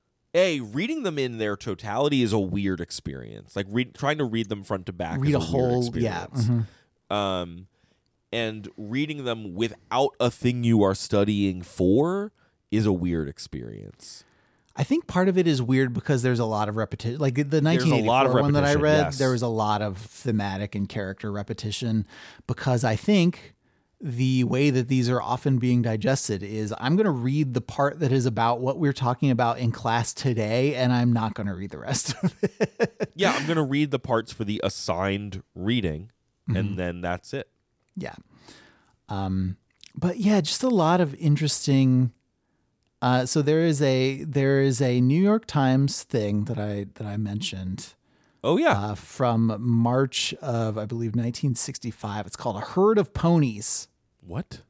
a reading them in their totality is a weird experience. Like read, trying to read them front to back Read is a a, weird whole, yeah. experience. mhm. Um, and reading them without a thing you are studying for is a weird experience. I think part of it is weird because there's a lot of repetition. Like the nineteen eighty-four lot of one that I repetition, read, yes. there was a lot of thematic and character repetition because I think the way that these are often being digested is I'm going to read the part that is about what we're talking about in class today, and I'm not going to read the rest of it. Yeah, I'm going to read the parts for the assigned reading, Mm-hmm. and then that's it. Yeah. Um, but yeah, just a lot of interesting. Uh, so there is a there is a New York Times thing that I that I mentioned. Oh, yeah. Uh, from March of, I believe, nineteen sixty-five. It's called A Herd of Ponies. What?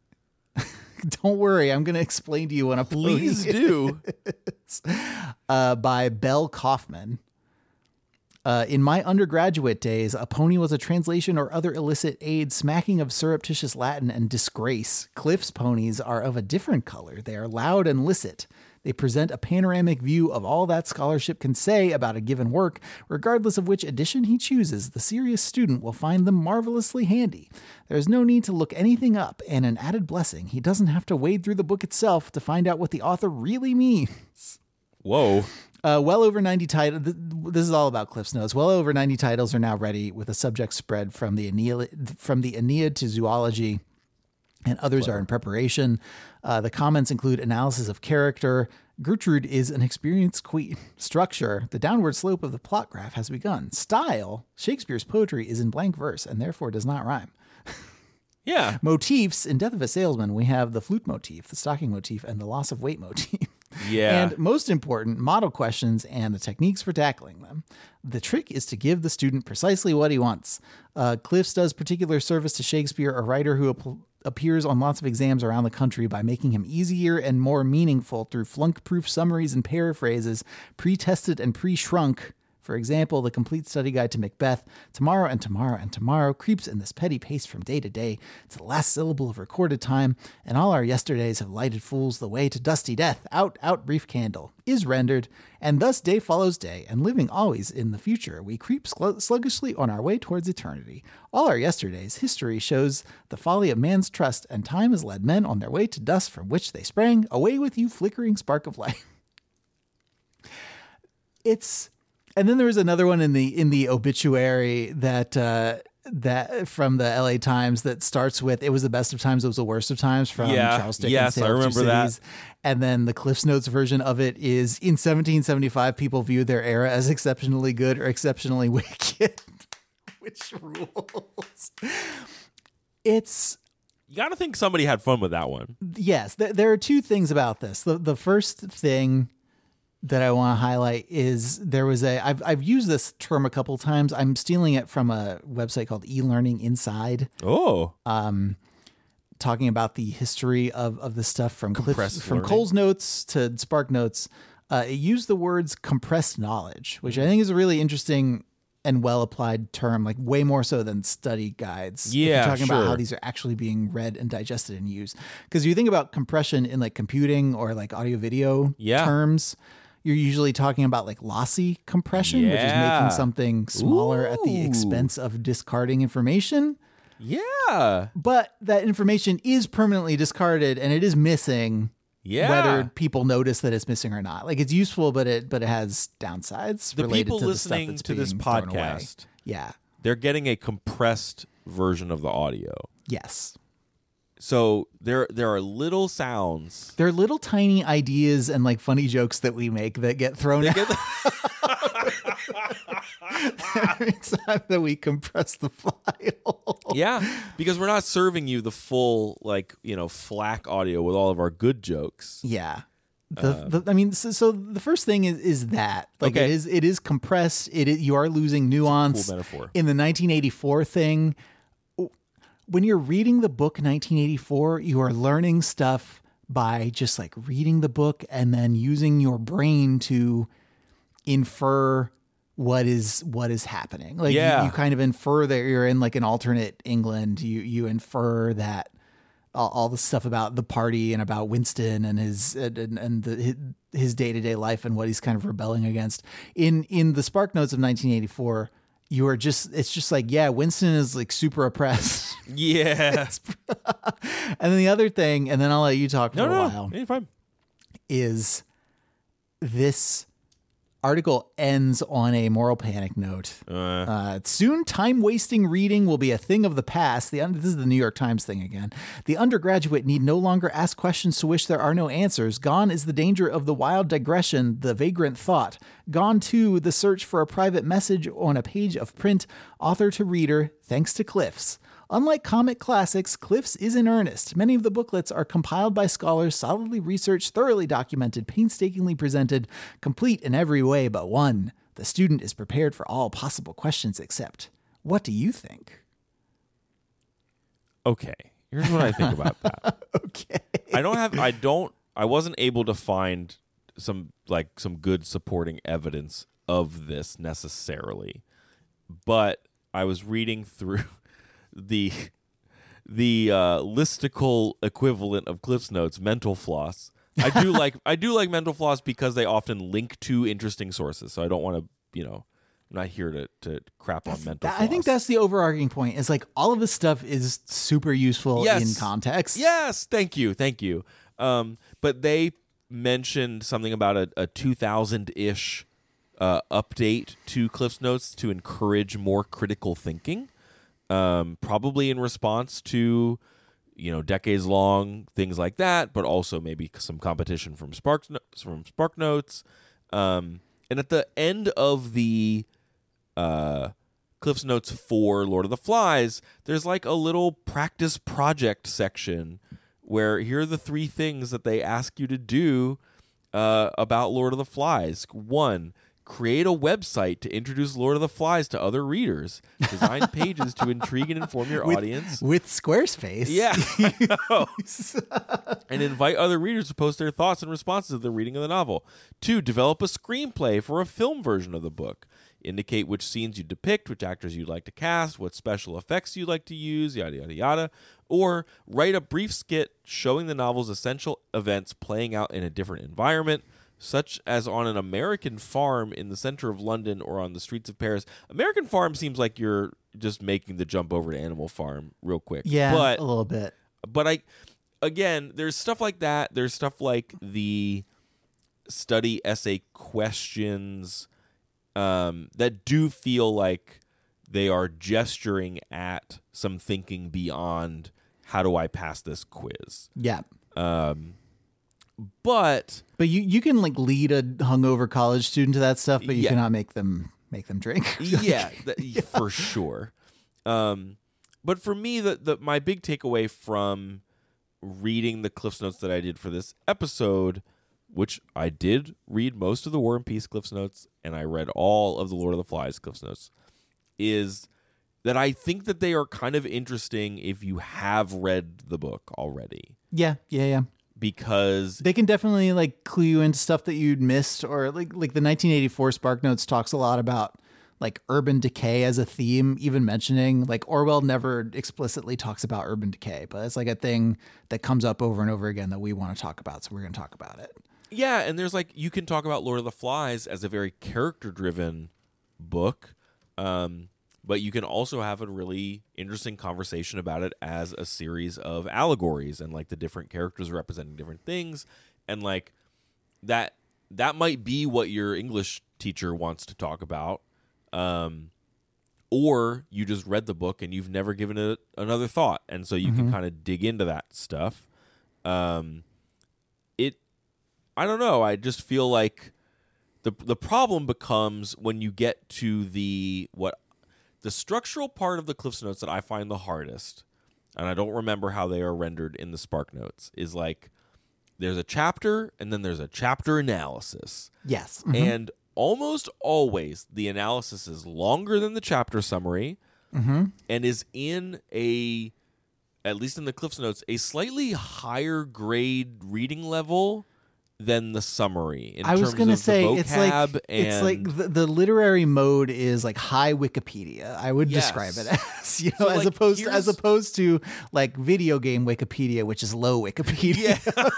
Don't worry, I'm going to explain to you what a Please pony do. is. Uh, by Belle Kaufman. Uh, in my undergraduate days, a pony was a translation or other illicit aid smacking of surreptitious Latin and disgrace. Cliff's ponies are of a different color. They are loud and licit. They present a panoramic view of all that scholarship can say about a given work. Regardless of which edition he chooses, the serious student will find them marvelously handy. There is no need to look anything up, and an added blessing, he doesn't have to wade through the book itself to find out what the author really means. Whoa. Uh, well over ninety titles. This is all about Cliff's Notes. Well over ninety titles are now ready, with a subject spread from the Aeneid, from the Aeneid to zoology, and others are in preparation. Uh, the comments include analysis of character. Gertrude is an experienced queen. Structure. The downward slope of the plot graph has begun. Style. Shakespeare's poetry is in blank verse and therefore does not rhyme. Yeah. Motifs. In Death of a Salesman, we have the flute motif, the stocking motif, and the loss of weight motif. Yeah. And most important, model questions and the techniques for tackling them. The trick is to give the student precisely what he wants. Uh, Cliffs does particular service to Shakespeare, a writer who ap- appears on lots of exams around the country by making him easier and more meaningful through flunk-proof summaries and paraphrases, pre-tested and pre-shrunk. For example, the complete study guide to Macbeth, tomorrow and tomorrow and tomorrow, creeps in this petty pace from day to day to the last syllable of recorded time, and all our yesterdays have lighted fools the way to dusty death, out, out, brief candle, is rendered, and thus day follows day, and living always in the future, we creep sl- sluggishly on our way towards eternity. All our yesterdays, history shows the folly of man's trust, and time has led men on their way to dust from which they sprang. Away with you, flickering spark of light. It's... And then there was another one in the in the obituary that uh, that from the L A Times that starts with "It was the best of times, it was the worst of times" from Yeah, Charles Dickens' yes, Tale I of Two remember that. Cities. And then the Cliff's Notes version of it is in seventeen seventy-five, people viewed their era as exceptionally good or exceptionally wicked, which rules. It's You got to think somebody had fun with that one. yes. Th- there are two things about this. The the first thing that I want to highlight is there was a, I've, I've used this term a couple times. I'm stealing it from a website called eLearning Inside. Oh. talking about the history of, of the stuff from Cliff, Compressed from learning. Cole's notes to Spark Notes, uh, it used the words compressed knowledge, which I think is a really interesting and well applied term, like way more so than study guides. If Yeah, you're talking about sure. how these are actually being read and digested and used. Because you think about compression in like computing or like audio video Yeah. terms, you're usually talking about like lossy compression, which is Yeah. making something smaller at the Ooh. expense of discarding information. Yeah. But that information is permanently discarded and it is missing, Yeah. whether people notice that it's missing or not. Like it's useful, but it but it has downsides The related people to the stuff listening that's to this being thrown away. podcast, Yeah. they're getting a compressed version of the audio. Yes. So there there are little sounds. There are little tiny ideas and like funny jokes that we make that get thrown out every time that we compress the file. Yeah, because we're not serving you the full, like, you know, FLAC audio with all of our good jokes. Yeah. The, the I mean, so, so the first thing is is that like Okay. it is it is compressed. It is, you are losing nuance. Cool metaphor. In the nineteen eighty-four thing, when you're reading the book nineteen eighty-four, you are learning stuff by just like reading the book and then using your brain to infer what is what is happening. Like you- Yeah. you, kind of infer that you're in like an alternate England. You you infer that all, all the stuff about the party and about Winston and his and, and, and the, his day-to-day life and what he's kind of rebelling against. In in the Spark Notes of nineteen eighty-four, you are just it's just like, yeah, Winston is like super oppressed. Yeah. And then the other thing, and then I'll let you talk for no, a no, while, no. You're fine. is this article ends on a moral panic note. Uh, Uh, soon, time-wasting reading will be a thing of the past. The This is the New York Times thing again. The undergraduate need no longer ask questions to which there are no answers. Gone is the danger of the wild digression, the vagrant thought. Gone, too, the search for a private message on a page of print, author to reader, thanks to Cliffs. Unlike comic classics, Cliffs is in earnest. Many of the booklets are compiled by scholars, solidly researched, thoroughly documented, painstakingly presented, complete in every way but one. The student is prepared for all possible questions except, what do you think? okay. Here's what I think about that. Okay. I don't have I don't I wasn't able to find some like some good supporting evidence of this necessarily. But I was reading through the the uh, listicle equivalent of Cliff's Notes, Mental Floss. I do like I do like Mental Floss because they often link to interesting sources. So I don't want to, you know, I'm not here to, to crap on Mental That- Floss. I think that's the overarching point. Is like all of this stuff is super useful Yes. in context. Yes, thank you, thank you. Um, but they mentioned something about a, a two thousand-ish uh, update to Cliff's Notes to encourage more critical thinking, um, probably in response to, you know, decades-long things like that, but also maybe some competition from Spark from Spark Notes. Um, and at the end of the uh, Cliff's Notes for Lord of the Flies, there's like a little practice project section where here are the three things that they ask you to do uh, about Lord of the Flies. One, create a website to introduce Lord of the Flies to other readers. Design pages to intrigue and inform your With, audience. with Squarespace. Yeah. I know. And invite other readers to post their thoughts and responses to the reading of the novel. Two, develop a screenplay for a film version of the book. Indicate which scenes you depict, which actors you'd like to cast, what special effects you'd like to use, yada, yada, yada. Or write a brief skit showing the novel's essential events playing out in a different environment, such as on an American farm in the center of London or on the streets of Paris. American Farm seems like you're just making the jump over to Animal Farm real quick. Yeah, but a little bit. but I, again, there's stuff like that. There's stuff like the study essay questions um, that do feel like they are gesturing at some thinking beyond how do I pass this quiz. Yeah. Um, but But you, you can like lead a hungover college student to that stuff, but you Yeah. cannot make them make them drink. yeah, th- for sure. Um, but for me, the, the my big takeaway from reading the Cliffs Notes that I did for this episode, which I did read most of the War and Peace Cliffs Notes, and I read all of the Lord of the Flies Cliffs Notes, is that I think that they are kind of interesting if you have read the book already. Yeah, yeah, yeah. Because they can definitely like clue you into stuff that you'd missed, or like like the nineteen eighty-four SparkNotes talks a lot about like urban decay as a theme, even mentioning like Orwell never explicitly talks about urban decay, but it's like a thing that comes up over and over again that we want to talk about. So we're going to talk about it. Yeah. And there's like, you can talk about Lord of the Flies as a very character driven book. Um, But you can also have a really interesting conversation about it as a series of allegories and like the different characters representing different things. And like that, that might be what your English teacher wants to talk about. Um, or you just read the book and you've never given it another thought. And so you mm-hmm. can kind of dig into that stuff. Um, it, I don't know. I just feel like the, the problem becomes when you get to the, what, the structural part of the Cliffs Notes that I find the hardest, and I don't remember how they are rendered in the SparkNotes, is like there's a chapter and then there's a chapter analysis. Yes. Mm-hmm. And almost always the analysis is longer than the chapter summary mm-hmm. and is in a, at least in the Cliffs Notes, a slightly higher grade reading level than the summary. In I was going to say it's like and it's like the, the literary mode is like high Wikipedia. I would yes. describe it as, you know, so as like opposed to, as opposed to like video game Wikipedia, which is low Wikipedia. Yeah.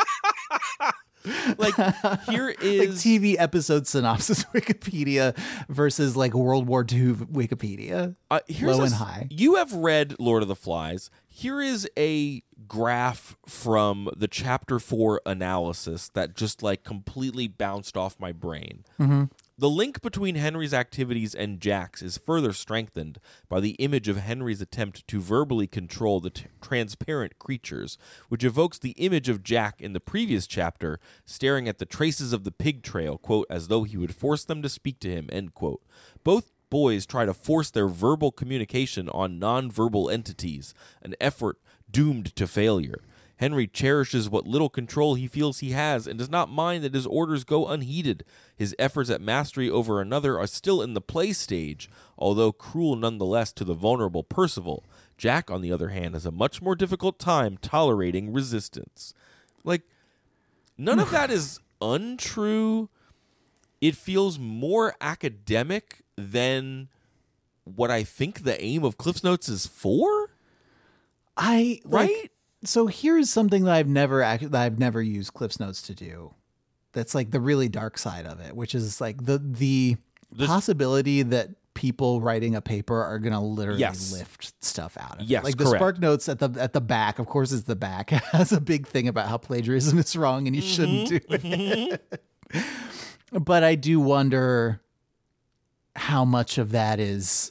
Like here is like T V episode synopsis Wikipedia versus like World War Two Wikipedia. Uh, here's low a, and high. You have read Lord of the Flies. Here is a graph from the chapter four analysis that just like completely bounced off my brain. Mm-hmm. The link between Henry's activities and Jack's is further strengthened by the image of Henry's attempt to verbally control the t- transparent creatures, which evokes the image of Jack in the previous chapter staring at the traces of the pig trail, quote, as though he would force them to speak to him, end quote. Both boys try to force their verbal communication on non-verbal entities, an effort doomed to failure. Henry cherishes what little control he feels he has and does not mind that his orders go unheeded. His efforts at mastery over another are still in the play stage, although cruel nonetheless to the vulnerable Percival. Jack, on the other hand, has a much more difficult time tolerating resistance. Like, none of that is untrue. It feels more academic than what I think the aim of Cliffs Notes is for. I right. Like, so here's something that I've never act- that I've never used Cliffs Notes to do. That's like the really dark side of it, which is like the the, the possibility that people writing a paper are going to literally yes. lift stuff out of yes, it. Like the correct. Spark Notes at the at the back, of course, is the back has a big thing about how plagiarism is wrong and you mm-hmm, shouldn't do mm-hmm. it. But I do wonder how much of that is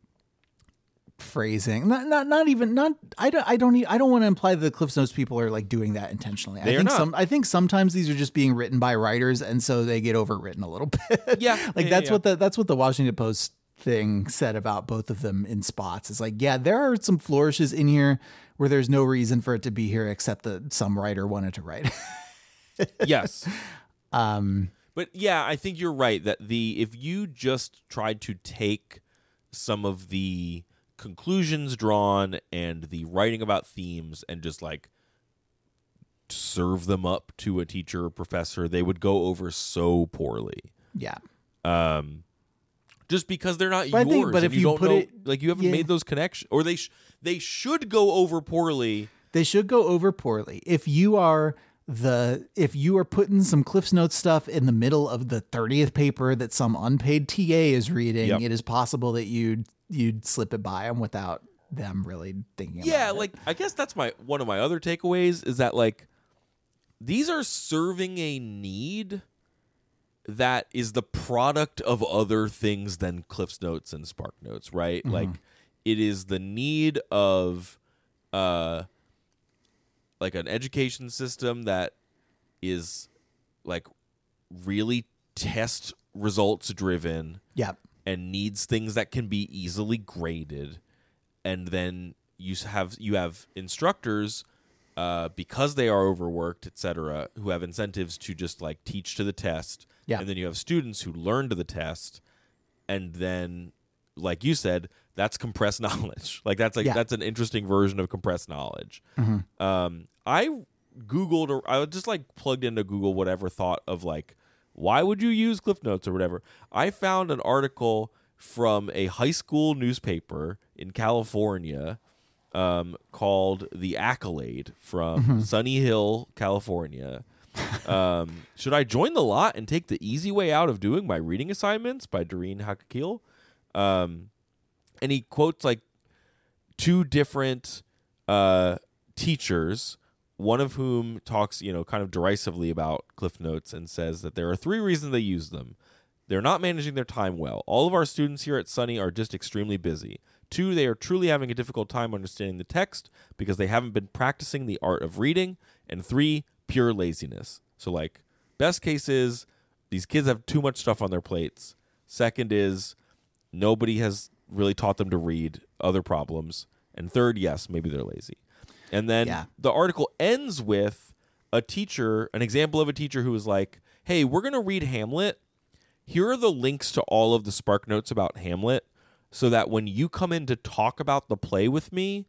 phrasing. Not not not even not I don't I don't e- I don't want to imply that the Cliffs Notes people are like doing that intentionally. They I are think not. some I think sometimes these are just being written by writers and so they get overwritten a little bit. Yeah. like yeah, that's yeah. what the that's what the Washington Post thing said about both of them in spots. It's like, yeah, there are some flourishes in here where there's no reason for it to be here except that some writer wanted to write. Yes. Um But yeah, I think you're right that the if you just tried to take some of the conclusions drawn and the writing about themes and just like serve them up to a teacher or professor, they would go over so poorly. yeah. Um, just because they're not But I yours, think- but and if you you don't put know, it- like you haven't yeah. made those connections, or they sh- they should go over poorly. They should go over poorly. If you are the if you are putting some Cliffs Notes stuff in the middle of the thirtieth paper that some unpaid T A is reading, Yep. it is possible that you'd you'd slip it by them without them really thinking Yeah, about it. like I guess that's my one of my other takeaways is that like these are serving a need that is the product of other things than Cliffs Notes and Spark Notes, right? Mm-hmm. Like it is the need of uh like an education system that is like really test results driven yeah. and needs things that can be easily graded, and then you have you have instructors uh, because they are overworked, et cetera, who have incentives to just like teach to the test, Yeah. and then you have students who learn to the test, and then like you said, that's compressed knowledge. Like that's like Yeah. that's an interesting version of compressed knowledge. Mm-hmm. Um, I Googled or I just like plugged into Google whatever thought of like, why would you use Cliff Notes or whatever? I found an article from a high school newspaper in California um, called The Accolade from Mm-hmm. Sunny Hill, California. um, should I join the lot and take the easy way out of doing my reading assignments by Doreen Hakakil? Um, and he quotes like two different uh, teachers, one of whom talks, you know, kind of derisively about Cliff Notes and says that there are three reasons they use them. They're not managing their time well. All of our students here at Sunny are just extremely busy. Two, they are truly having a difficult time understanding the text because they haven't been practicing the art of reading. And three, pure laziness. So, like, best case is these kids have too much stuff on their plates. Second is nobody has really taught them to read, other problems. And third, yes, maybe they're lazy. And then Yeah. the article ends with a teacher, an example of a teacher who was like, hey, we're going to read Hamlet. Here are the links to all of the Spark Notes about Hamlet so that when you come in to talk about the play with me,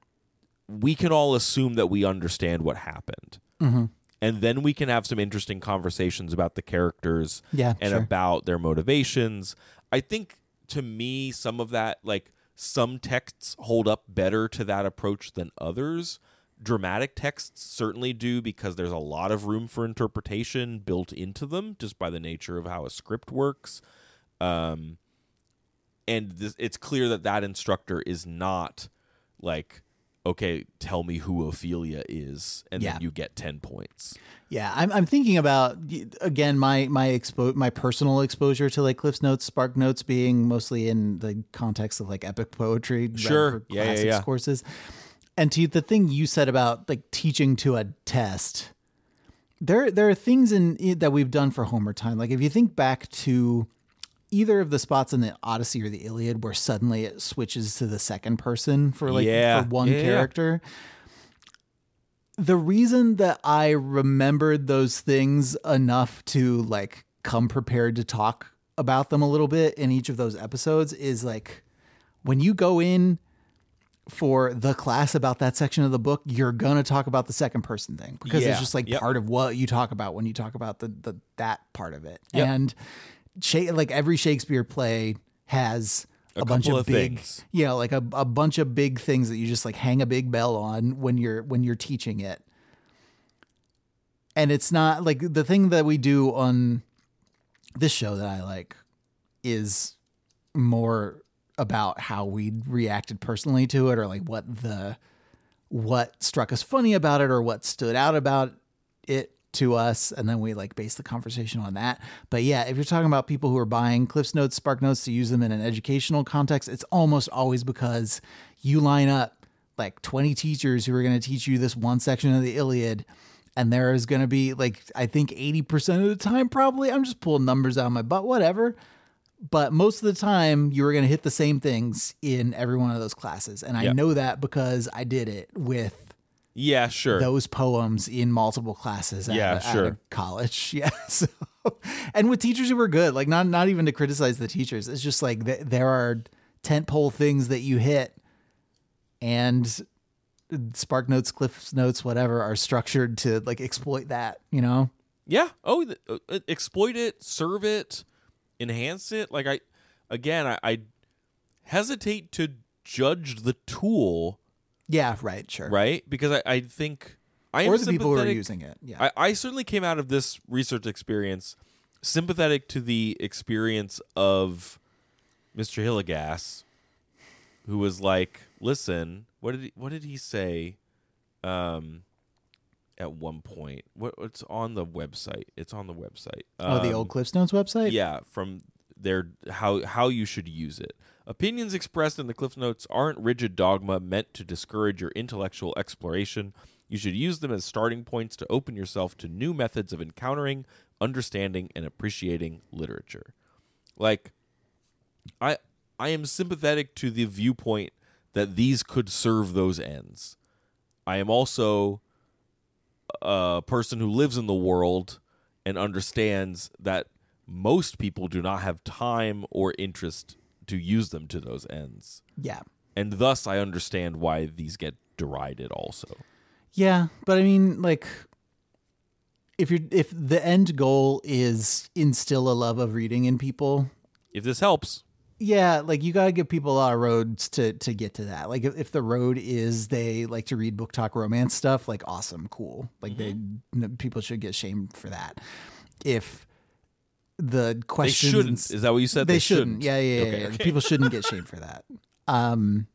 we can all assume that we understand what happened. Mm-hmm. And then we can have some interesting conversations about the characters Yeah, and sure. about their motivations. I think, to me, some of that, like, some texts hold up better to that approach than others. Dramatic texts certainly do because there's a lot of room for interpretation built into them just by the nature of how a script works. Um, and this, it's clear that that instructor is not like, okay, tell me who Ophelia is, and Yeah. then you get ten points. Yeah, I'm I'm thinking about again my my expo my personal exposure to like Cliff's Notes, Spark Notes being mostly in the context of like epic poetry, read Sure. for Yeah, yeah, classics yeah. courses. And to the thing you said about like teaching to a test, there there are things in that we've done for Homer time. Like if you think back to either of the spots in the Odyssey or the Iliad where suddenly it switches to the second person for like Yeah. for one Yeah, yeah, yeah. character. The reason that I remembered those things enough to like come prepared to talk about them a little bit in each of those episodes is like when you go in for the class about that section of the book, you're going to talk about the second person thing because Yeah. it's just like Yep. part of what you talk about when you talk about the, the that part of it. Yep. And Sha- like every Shakespeare play has a, A bunch couple of of big, things. yeah, like a, a bunch of big things that you just like hang a big bell on when you're when you're teaching it. And it's not like the thing that we do on this show that I like is more about how we reacted personally to it or like what the what struck us funny about it or what stood out about it to us, and then we like base the conversation on that. But yeah, if you're talking about people who are buying Cliff's Notes, Spark Notes to use them in an educational context, it's almost always because you line up like twenty teachers who are going to teach you this one section of the Iliad, and there is going to be like, I think eighty percent of the time, probably, I'm just pulling numbers out of my butt, whatever. But most of the time, you were going to hit the same things in every one of those classes. And I Yep. know that because I did it with Yeah, sure. those poems in multiple classes at, Yeah, at sure. a college. Yeah. So, and with teachers who were good, like not, not even to criticize the teachers. It's just like th- there are tentpole things that you hit, and Spark Notes, Cliff's Notes, whatever are structured to like exploit that, you know? Yeah. Oh, th- uh, exploit it, serve it, enhance it. Like I, again, I, I hesitate to judge the tool, Yeah. Right. Sure. right? Because I, I think I am Or the people who are sympathetic- using it. Yeah. I, I certainly came out of this research experience sympathetic to the experience of Mister Hillegas, who was like, "Listen, what did he, what did he say?" Um, at one point, what it's on the website. It's on the website. oh, the Um, old Cliff's Notes website? yeah, from their how how you should use it. Opinions expressed in the Cliff Notes aren't rigid dogma meant to discourage your intellectual exploration. You should use them as starting points to open yourself to new methods of encountering, understanding, and appreciating literature. Like, I I am sympathetic to the viewpoint that these could serve those ends. I am also a person who lives in the world and understands that most people do not have time or interest to use them to those ends. Yeah. And thus I understand why these get derided also. Yeah, but I mean, like, if you're if the end goal is instill a love of reading in people, If this helps. yeah, like you gotta give people a lot of roads to to get to that. Like if, if the road is they like to read book talk romance stuff, like awesome, cool. Like Mm-hmm. they people should get shamed for that. If the They questions shouldn't. Is that what you said? they, shouldn't. Yeah, yeah, yeah, Okay, yeah. okay. People shouldn't get shamed for that. Um,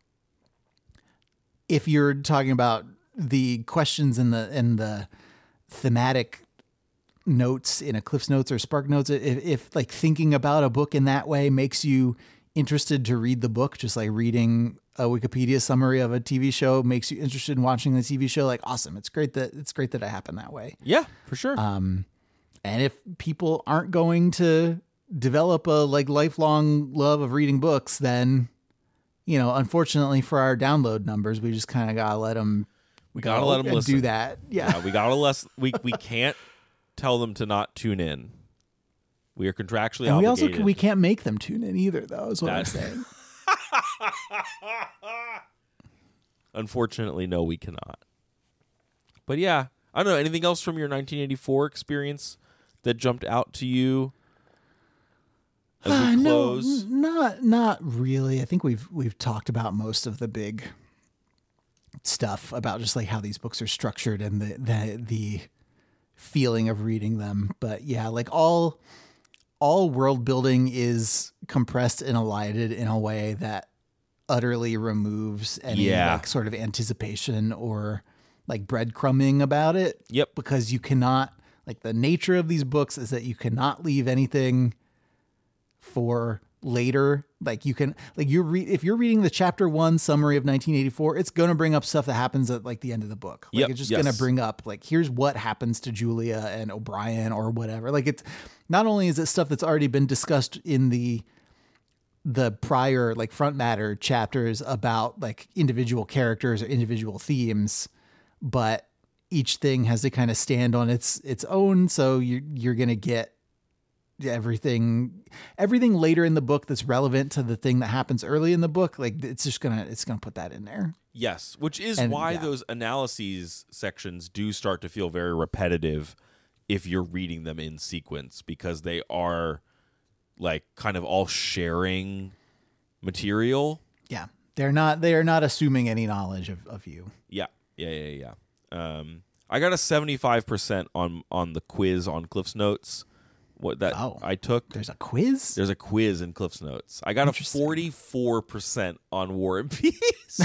if you're talking about the questions in the in the thematic notes in a Cliff's Notes or Spark Notes, if, if like thinking about a book in that way makes you interested to read the book, just like reading a Wikipedia summary of a T V show makes you interested in watching the T V show, like awesome. It's great that it's great that it happened that way. Yeah, for sure. Um, and if people aren't going to develop a like lifelong love of reading books, then, you know, unfortunately for our download numbers, we just kind of gotta let them. We gotta let 'em and listen. do that. Yeah. Yeah, we gotta less. We we can't tell them to not tune in. We are contractually And we also obligated. we can't make them tune in either, though. Is what I'm That- saying. Unfortunately, no, we cannot. But yeah, I don't know. Anything else from your nineteen eighty-four experience that jumped out to you as we Uh, no, close? n- not not really. I think we've we've talked about most of the big stuff about just like how these books are structured and the the the feeling of reading them. But yeah, like all all world building is compressed and elided in a way that utterly removes any Yeah. like sort of anticipation or like breadcrumbing about it. Yep. Because you cannot, like the nature of these books is that you cannot leave anything for later. Like you can, like you're re- if you're reading the chapter one summary of nineteen eighty-four, it's going to bring up stuff that happens at like the end of the book. Like Yep, it's just yes. going to bring up like, here's what happens to Julia and O'Brien or whatever. Like it's not only is it stuff that's already been discussed in the, the prior like front matter chapters about like individual characters or individual themes, but each thing has to kind of stand on its, its own. So you're, you're going to get everything everything later in the book that's relevant to the thing that happens early in the book. Like it's just gonna it's gonna put that in there. Yes, which is And, why yeah. those analyses sections do start to feel very repetitive if you're reading them in sequence, because they are like kind of all sharing material. Yeah, they're not they are not assuming any knowledge of, of you. Yeah, yeah, yeah, yeah. Um, I got a seventy-five percent on on the quiz on Cliff's Notes. What that Oh. I took. There's a quiz. There's a quiz in Cliff's Notes. I got a Interesting. forty-four percent on War and Peace.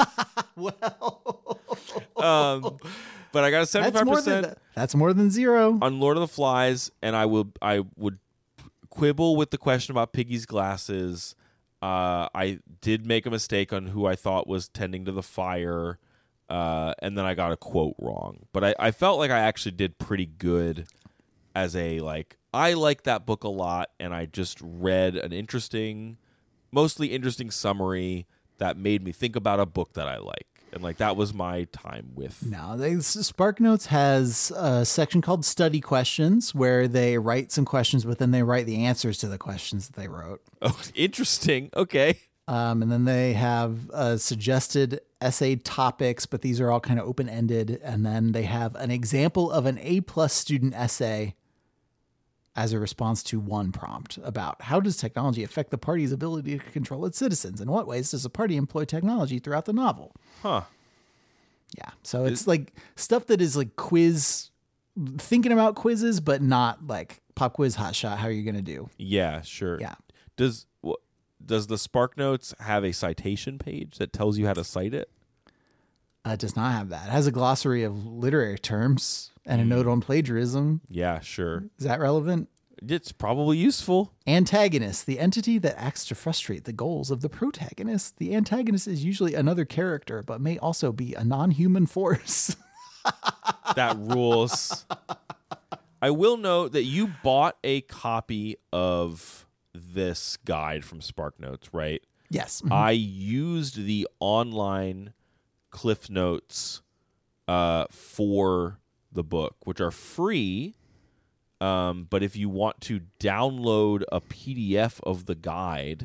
Well, um, but I got a that's seventy-five more percent than that's more than zero. on Lord of the Flies, and I would I would quibble with the question about Piggy's glasses. Uh, I did make a mistake on who I thought was tending to the fire, uh, and then I got a quote wrong. But I, I felt like I actually did pretty good as a like I like that book a lot, and I just read an interesting, mostly interesting summary that made me think about a book that I like. And like that was my time with No, they, Spark Notes has a section called Study Questions where they write some questions, but then they write the answers to the questions that they wrote. Oh, interesting. Okay. Um, and then they have uh, suggested essay topics, but these are all kind of open ended. And then they have an example of an A plus student essay as a response to one prompt about how does technology affect the party's ability to control its citizens? In what ways does a party employ technology throughout the novel? Huh. Yeah. So it's like stuff that is like quiz, thinking about quizzes, but not like pop quiz, hot shot. How are you going to do? Yeah, sure. Yeah. Does wh- does the Spark Notes have a citation page that tells you how to cite it? Uh, it does not have that. It has a glossary of literary terms and a note on plagiarism. Yeah, sure. Is that relevant? It's probably useful. Antagonist, the entity that acts to frustrate the goals of the protagonist. The antagonist is usually another character, but may also be a non-human force. That rules. I will note that you bought a copy of this guide from Spark Notes, right? Yes. I used the online Cliff Notes uh, for the book, which are free. Um, but if you want to download a P D F of the guide,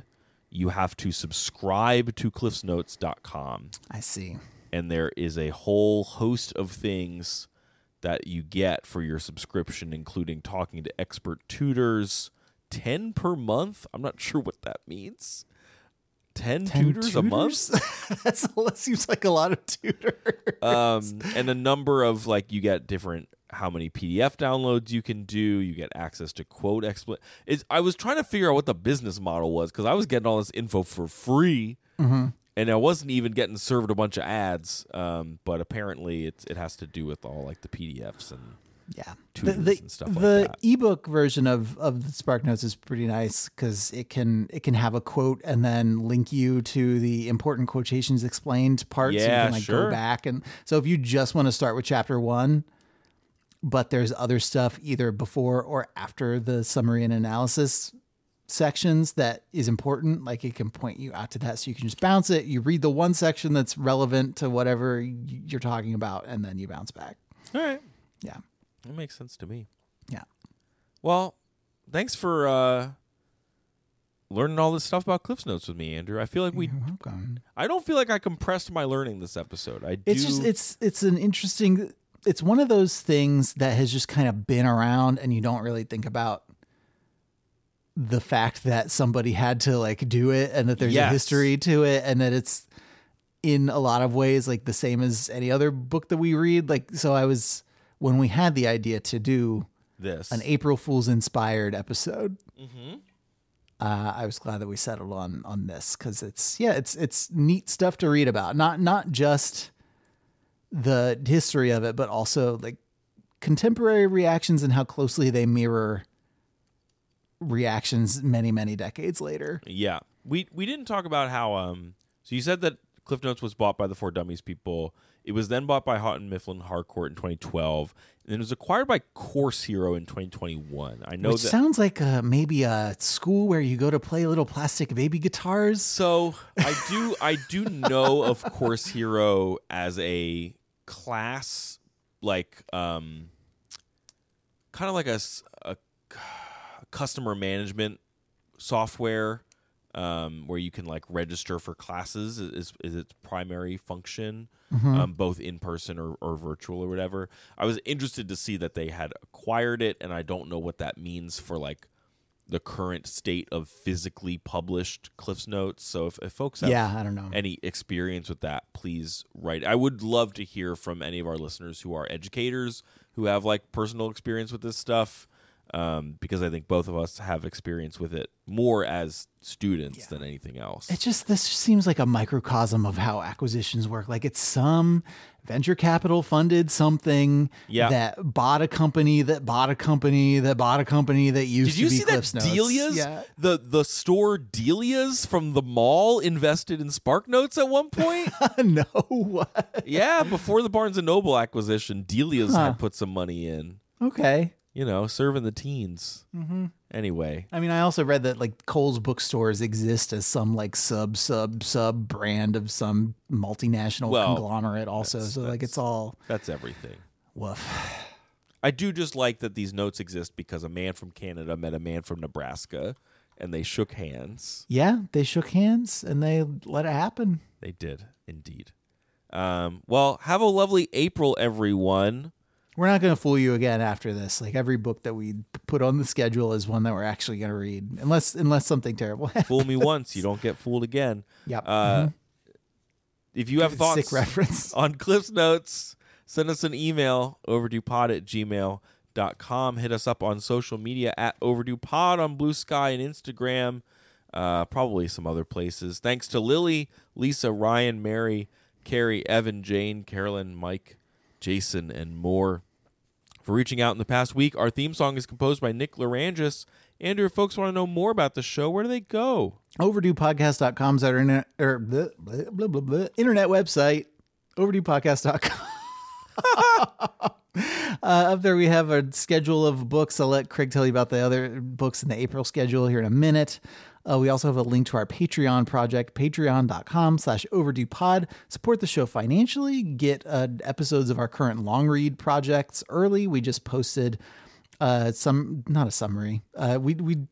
you have to subscribe to cliffs notes dot com. I see. And there is a whole host of things that you get for your subscription, including talking to expert tutors, ten per month. I'm not sure what that means. ten, ten tutors, tutors a month? That's, that seems like a lot of tutors. Um, and a number of, like, you get different, how many P D F downloads you can do. You get access to quote expl. It's, I was trying to figure out what the business model was because I was getting all this info for free. Mm-hmm. And I wasn't even getting served a bunch of ads, um, but apparently it's, it has to do with all like the P D Fs and yeah, tutors the, the, and stuff the like that. The ebook version of of the SparkNotes is pretty nice because it can it can have a quote and then link you to the important quotations explained part, Yeah, so you can like sure. go back. And so if you just want to start with chapter one, but there's other stuff either before or after the summary and analysis sections that is important, like it can point you out to that, so you can just bounce it, you read the one section that's relevant to whatever you're talking about, and then you bounce back. All right. Yeah, That makes sense to me. yeah. Well, thanks for uh, learning all this stuff about Cliffs Notes with me, Andrew. I feel like we You're welcome. I don't feel like I compressed my learning this episode. I do It's just it's it's an interesting, it's one of those things that has just kind of been around and you don't really think about the fact that somebody had to like do it and that there's Yes. a history to it and that it's in a lot of ways like the same as any other book that we read. Like, so I was, when we had the idea to do this. an April Fool's inspired episode, Mhm. uh, I was glad that we settled on, on this. Cause it's, yeah, it's, it's neat stuff to read about. Not, not just the history of it, but also like contemporary reactions and how closely they mirror reactions many, many decades later. Yeah. We we didn't talk about how um so you said that Cliff Notes was bought by the For Dummies people. It was then bought by Houghton Mifflin Harcourt in twenty twelve, and then it was acquired by Course Hero in twenty twenty-one. I know Which that sounds like uh, maybe a school where you go to play little plastic baby guitars. So I do I do know of Course Hero as a class, like um kind of like a, s- a customer management software, um, where you can like register for classes is, is its primary function, um, both in person or, or virtual or whatever. I was interested to see that they had acquired it, and I don't know what that means for like the current state of physically published Cliffs Notes. So if, if folks have Yeah, I don't know. any experience with that, please write. I would love to hear from any of our listeners who are educators who have like personal experience with this stuff. Um, because I think both of us have experience with it more as students Yeah. than anything else. It just, this seems like a microcosm of how acquisitions work. Like it's some venture capital funded something Yeah. that bought a company that bought a company that bought a company that used Did you to be see that Cliffs Notes. Delia's, Yeah. the the store Delia's from the mall invested in SparkNotes at one point? No, what? Yeah, before the Barnes and Noble acquisition, Delia's Huh. had put some money in. Okay. You know, serving the teens. Mm-hmm. Anyway, I mean, I also read that like Kohl's bookstores exist as some like sub sub sub brand of some multinational Well, conglomerate also. that's- So like that's- it's all that's everything. woof. I do just like that these notes exist because a man from Canada met a man from Nebraska, and they shook hands. Yeah, they shook hands and they let it happen. They did, indeed. Um, well, have a lovely April, everyone. We're not going to fool you again after this. Like every book that we put on the schedule is one that we're actually going to read, unless unless something terrible happens. Fool me once, you don't get fooled again. Yep. Uh, If you have thoughts Sick reference. on Cliffs Notes, send us an email, overduepod at gmail dot com. Hit us up on social media at overduepod on Blue Sky and Instagram, uh, probably some other places. Thanks to Lily, Lisa, Ryan, Mary, Carrie, Evan, Jane, Carolyn, Mike, Jason, and more for reaching out in the past week. Our theme song is composed by Nick Larangis. Andrew, if folks want to know more about the show, where do they go? overdue podcast dot com is our internet, or blah, blah, blah, blah, blah, internet website. overdue podcast dot com. uh, up there we have a schedule of books. I'll let Craig tell you about the other books in the April schedule here in a minute. Uh, we also have a link to our Patreon project, patreon dot com slash overdue pod. Support the show financially. Get uh, episodes of our current long read projects early. We just posted uh, some, not a summary. Uh, we we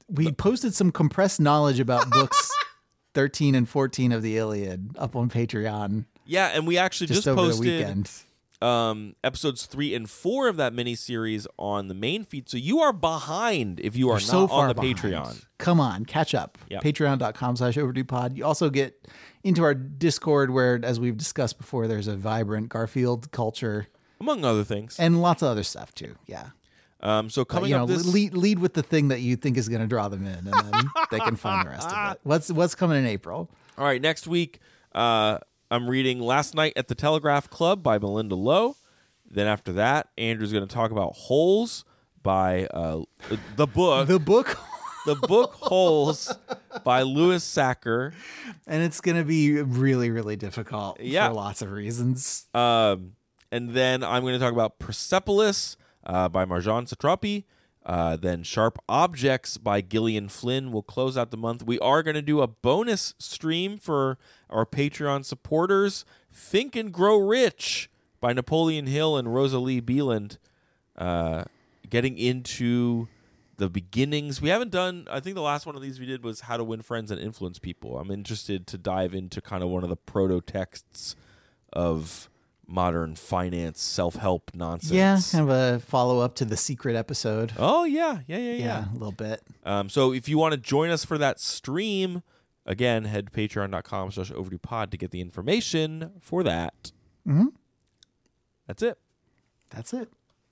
we posted some compressed knowledge about books thirteen and fourteen of the Iliad up on Patreon Yeah, and we actually just, just, over posted the weekend. um, episodes three and four of that miniseries on the main feed. So you are behind if you are We're not so far on the behind. Patreon. Come on, catch up. Yep. Patreon.com slash overdue pod. You also get into our Discord where, as we've discussed before, there's a vibrant Garfield culture Among other things. and lots of other stuff too. Yeah. Um, so But, coming you know, up this... lead, lead with the thing that you think is going to draw them in, and then they can find the rest of it. What's what's coming in April? All right, next week, uh, I'm reading Last Night at the Telegraph Club by Melinda Lowe. Then after that, Andrew's going to talk about Holes by uh, the book. The book, the book Holes by Louis Sacker. and it's going to be really, really difficult Yeah. for lots of reasons. Um, and then I'm going to talk about Persepolis uh, by Marjane Satrapi. Uh, then Sharp Objects by Gillian Flynn will close out the month. We are going to do a bonus stream for our Patreon supporters. Think and Grow Rich by Napoleon Hill and Rosalie Beeland. Uh, getting into the beginnings. We haven't done, I think the last one of these we did was How to Win Friends and Influence People. I'm interested to dive into kind of one of the proto texts of modern finance self-help nonsense. Yeah, kind of a follow up to the secret episode. Oh, yeah. Yeah, yeah, yeah. Yeah, a little bit. Um, so if you want to join us for that stream, again, head to patreon.com slash overdue pod to get the information for that. Mm-hmm. That's it. That's it.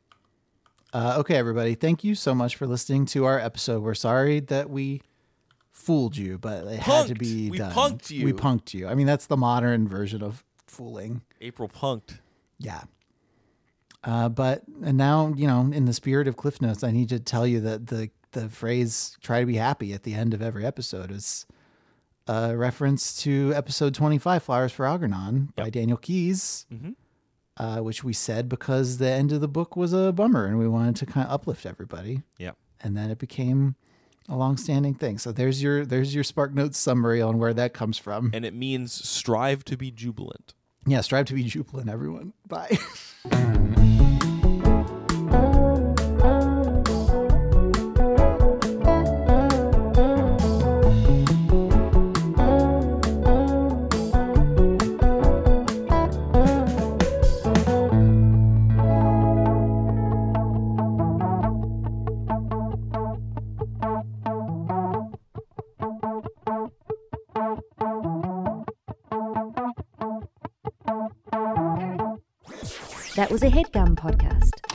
Uh, okay, everybody. Thank you so much for listening to our episode. We're sorry that we fooled you, but it had to Punked. be We done. punked you. We punked you. I mean, that's the modern version of fooling. April punked. Yeah. Uh, but and now, you know, in the spirit of Cliff Notes, I need to tell you that the, the phrase try to be happy at the end of every episode is a reference to episode twenty-five, Flowers for Algernon by Yep. Daniel Keyes, Mm-hmm. uh, which we said because the end of the book was a bummer and we wanted to kind of uplift everybody. Yeah. And then it became a long-standing thing. So there's your there's your Spark Notes summary on where that comes from. And it means strive to be jubilant. Yeah, strive to be jubilant, everyone. Bye. That was a HeadGum podcast.